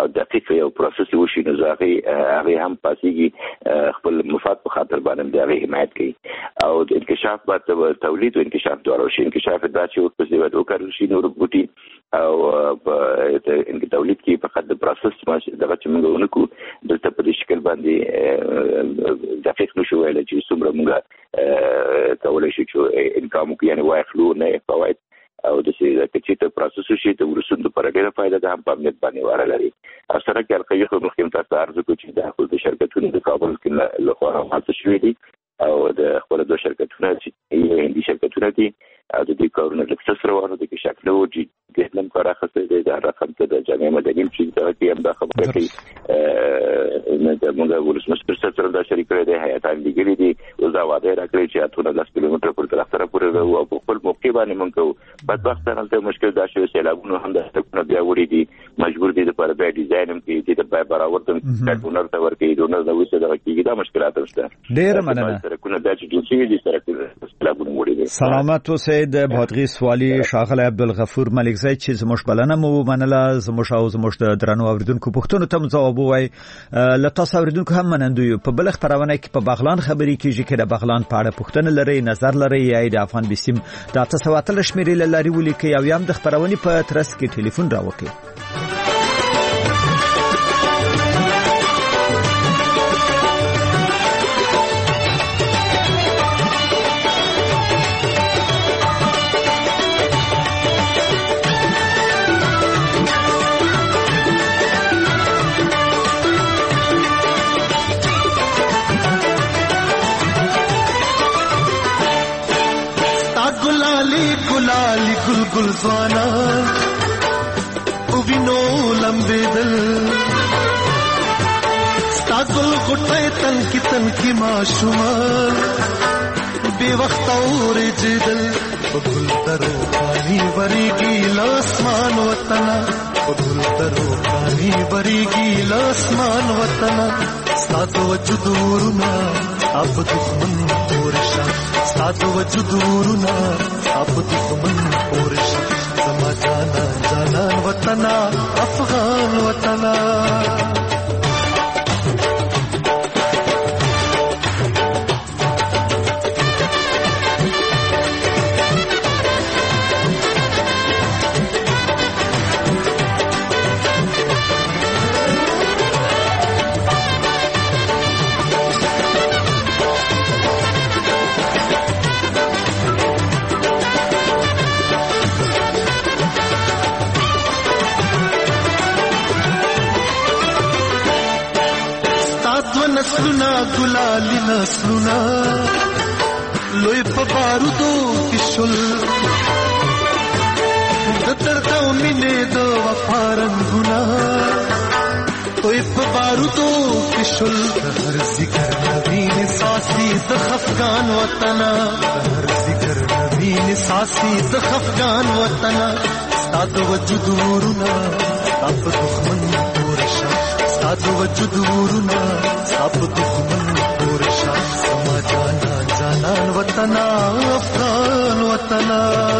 او دقیق یو پروسس وشي نو هغه هم پاسيږي خپل مفاد په خاطر باندې هغه حمایت کوي او د انکشاف بعد تولید او انکشاف دوه شي انکشاف د چې او په ځای وکړل شي نور بوټي او په تولید کې فقط د پروسس ماشه دغه چې موږ ونکو دلته په دې شکل باندې دقیق نشو ویل چې څومره موږ کولای شو چې انکام کې یعنی واخلو نه فواید او د چې ته پروسس شي د ورسوند پر ډیره فائدہ ده هم په امنیت باندې واره لري او سره کې القیه مخکې تاسو ارزو کوي چې د خپل شرکتونو د کابل کې له خوا حاصل شوی دي او د خپل دوه شرکتونو چې هندي شرکتونه دي او د دې کارونه د څه سره ورته کې شکل او جی ګټلم کار اخته دي د رقم ته د جامعه مدني چې دا کې هم د خبرې کوي نه د موږ ولسمشر سره د شریکې د هیئتان لګري دي او دا واده راکړي چې اتونه 10 کیلومتر پر طرف سره پورې او په خپل موقع باندې موږ بدبختانه ته مشکل دا شوی سیلابونه هم د ټکو بیا وړي دي مجبور دي په بیا ډیزاین هم کې دي د برابر د ډونر ته ورکړي ډونر د وسه د کېږي دا مشکلات شته ډیر مننه سره دا چې جنسي دي سره سیلابونه وړي دي سلامت اوسئ د بادغیس والی ښاغلی عبدالغفور ملکزی چې زموږ بلنه مو منله زموږ د درنو اوریدونکو پوښتنو ته ځواب ووایي له تاسو اوریدونکو هم منندوی په بل خبرونه کې په بغلان خبرې کیږي چې د بغلان په اړه پوښتنه لري نظر لري یا د افغان بسیم د 900 شمیرې لري ولیکي او یم د خبرونې په ترڅ کې ټلیفون راوکړي गुलाली गुल गुलजाना उविनो लंबे दिल स्तागुल गुटे तन की माशुमा बेवक्त और जिदल गुल तरो पानी वरीगी लासमान वतना गुल तरो पानी वरीगी लासमान वतना स्तादो वजुदूरना अब दुश्मन तोरशा स्तादो वजुदूरना अब दुश्मन तोरशा समा जाना जानान वतना अफगान वतना नस्लुना गुलाली नस्लुना लोई बारूदो किशुल दर्दा मिने दो वफारंगुना तोई बारूदो किशुल हर जिक्र नवीन सासी दखफगान वतना हर जिक्र नवीन सासी दखफगान वतना साद वजुदूरना अब दुश्मन तोरशा साद वजुदूरना अब दुश्मन तोरशा समा जाना जानान वतना अफगान वतना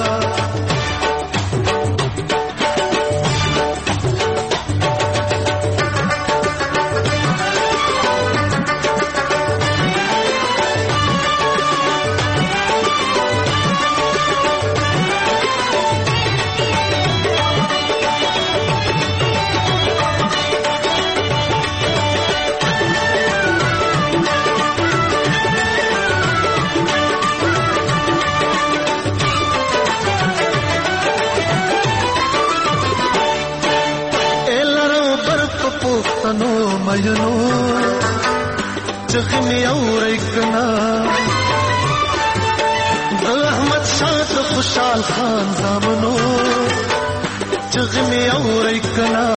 मयनो जख्मी और इकना अहमद शाह खुशाल खान जामनो जख्मी और इकना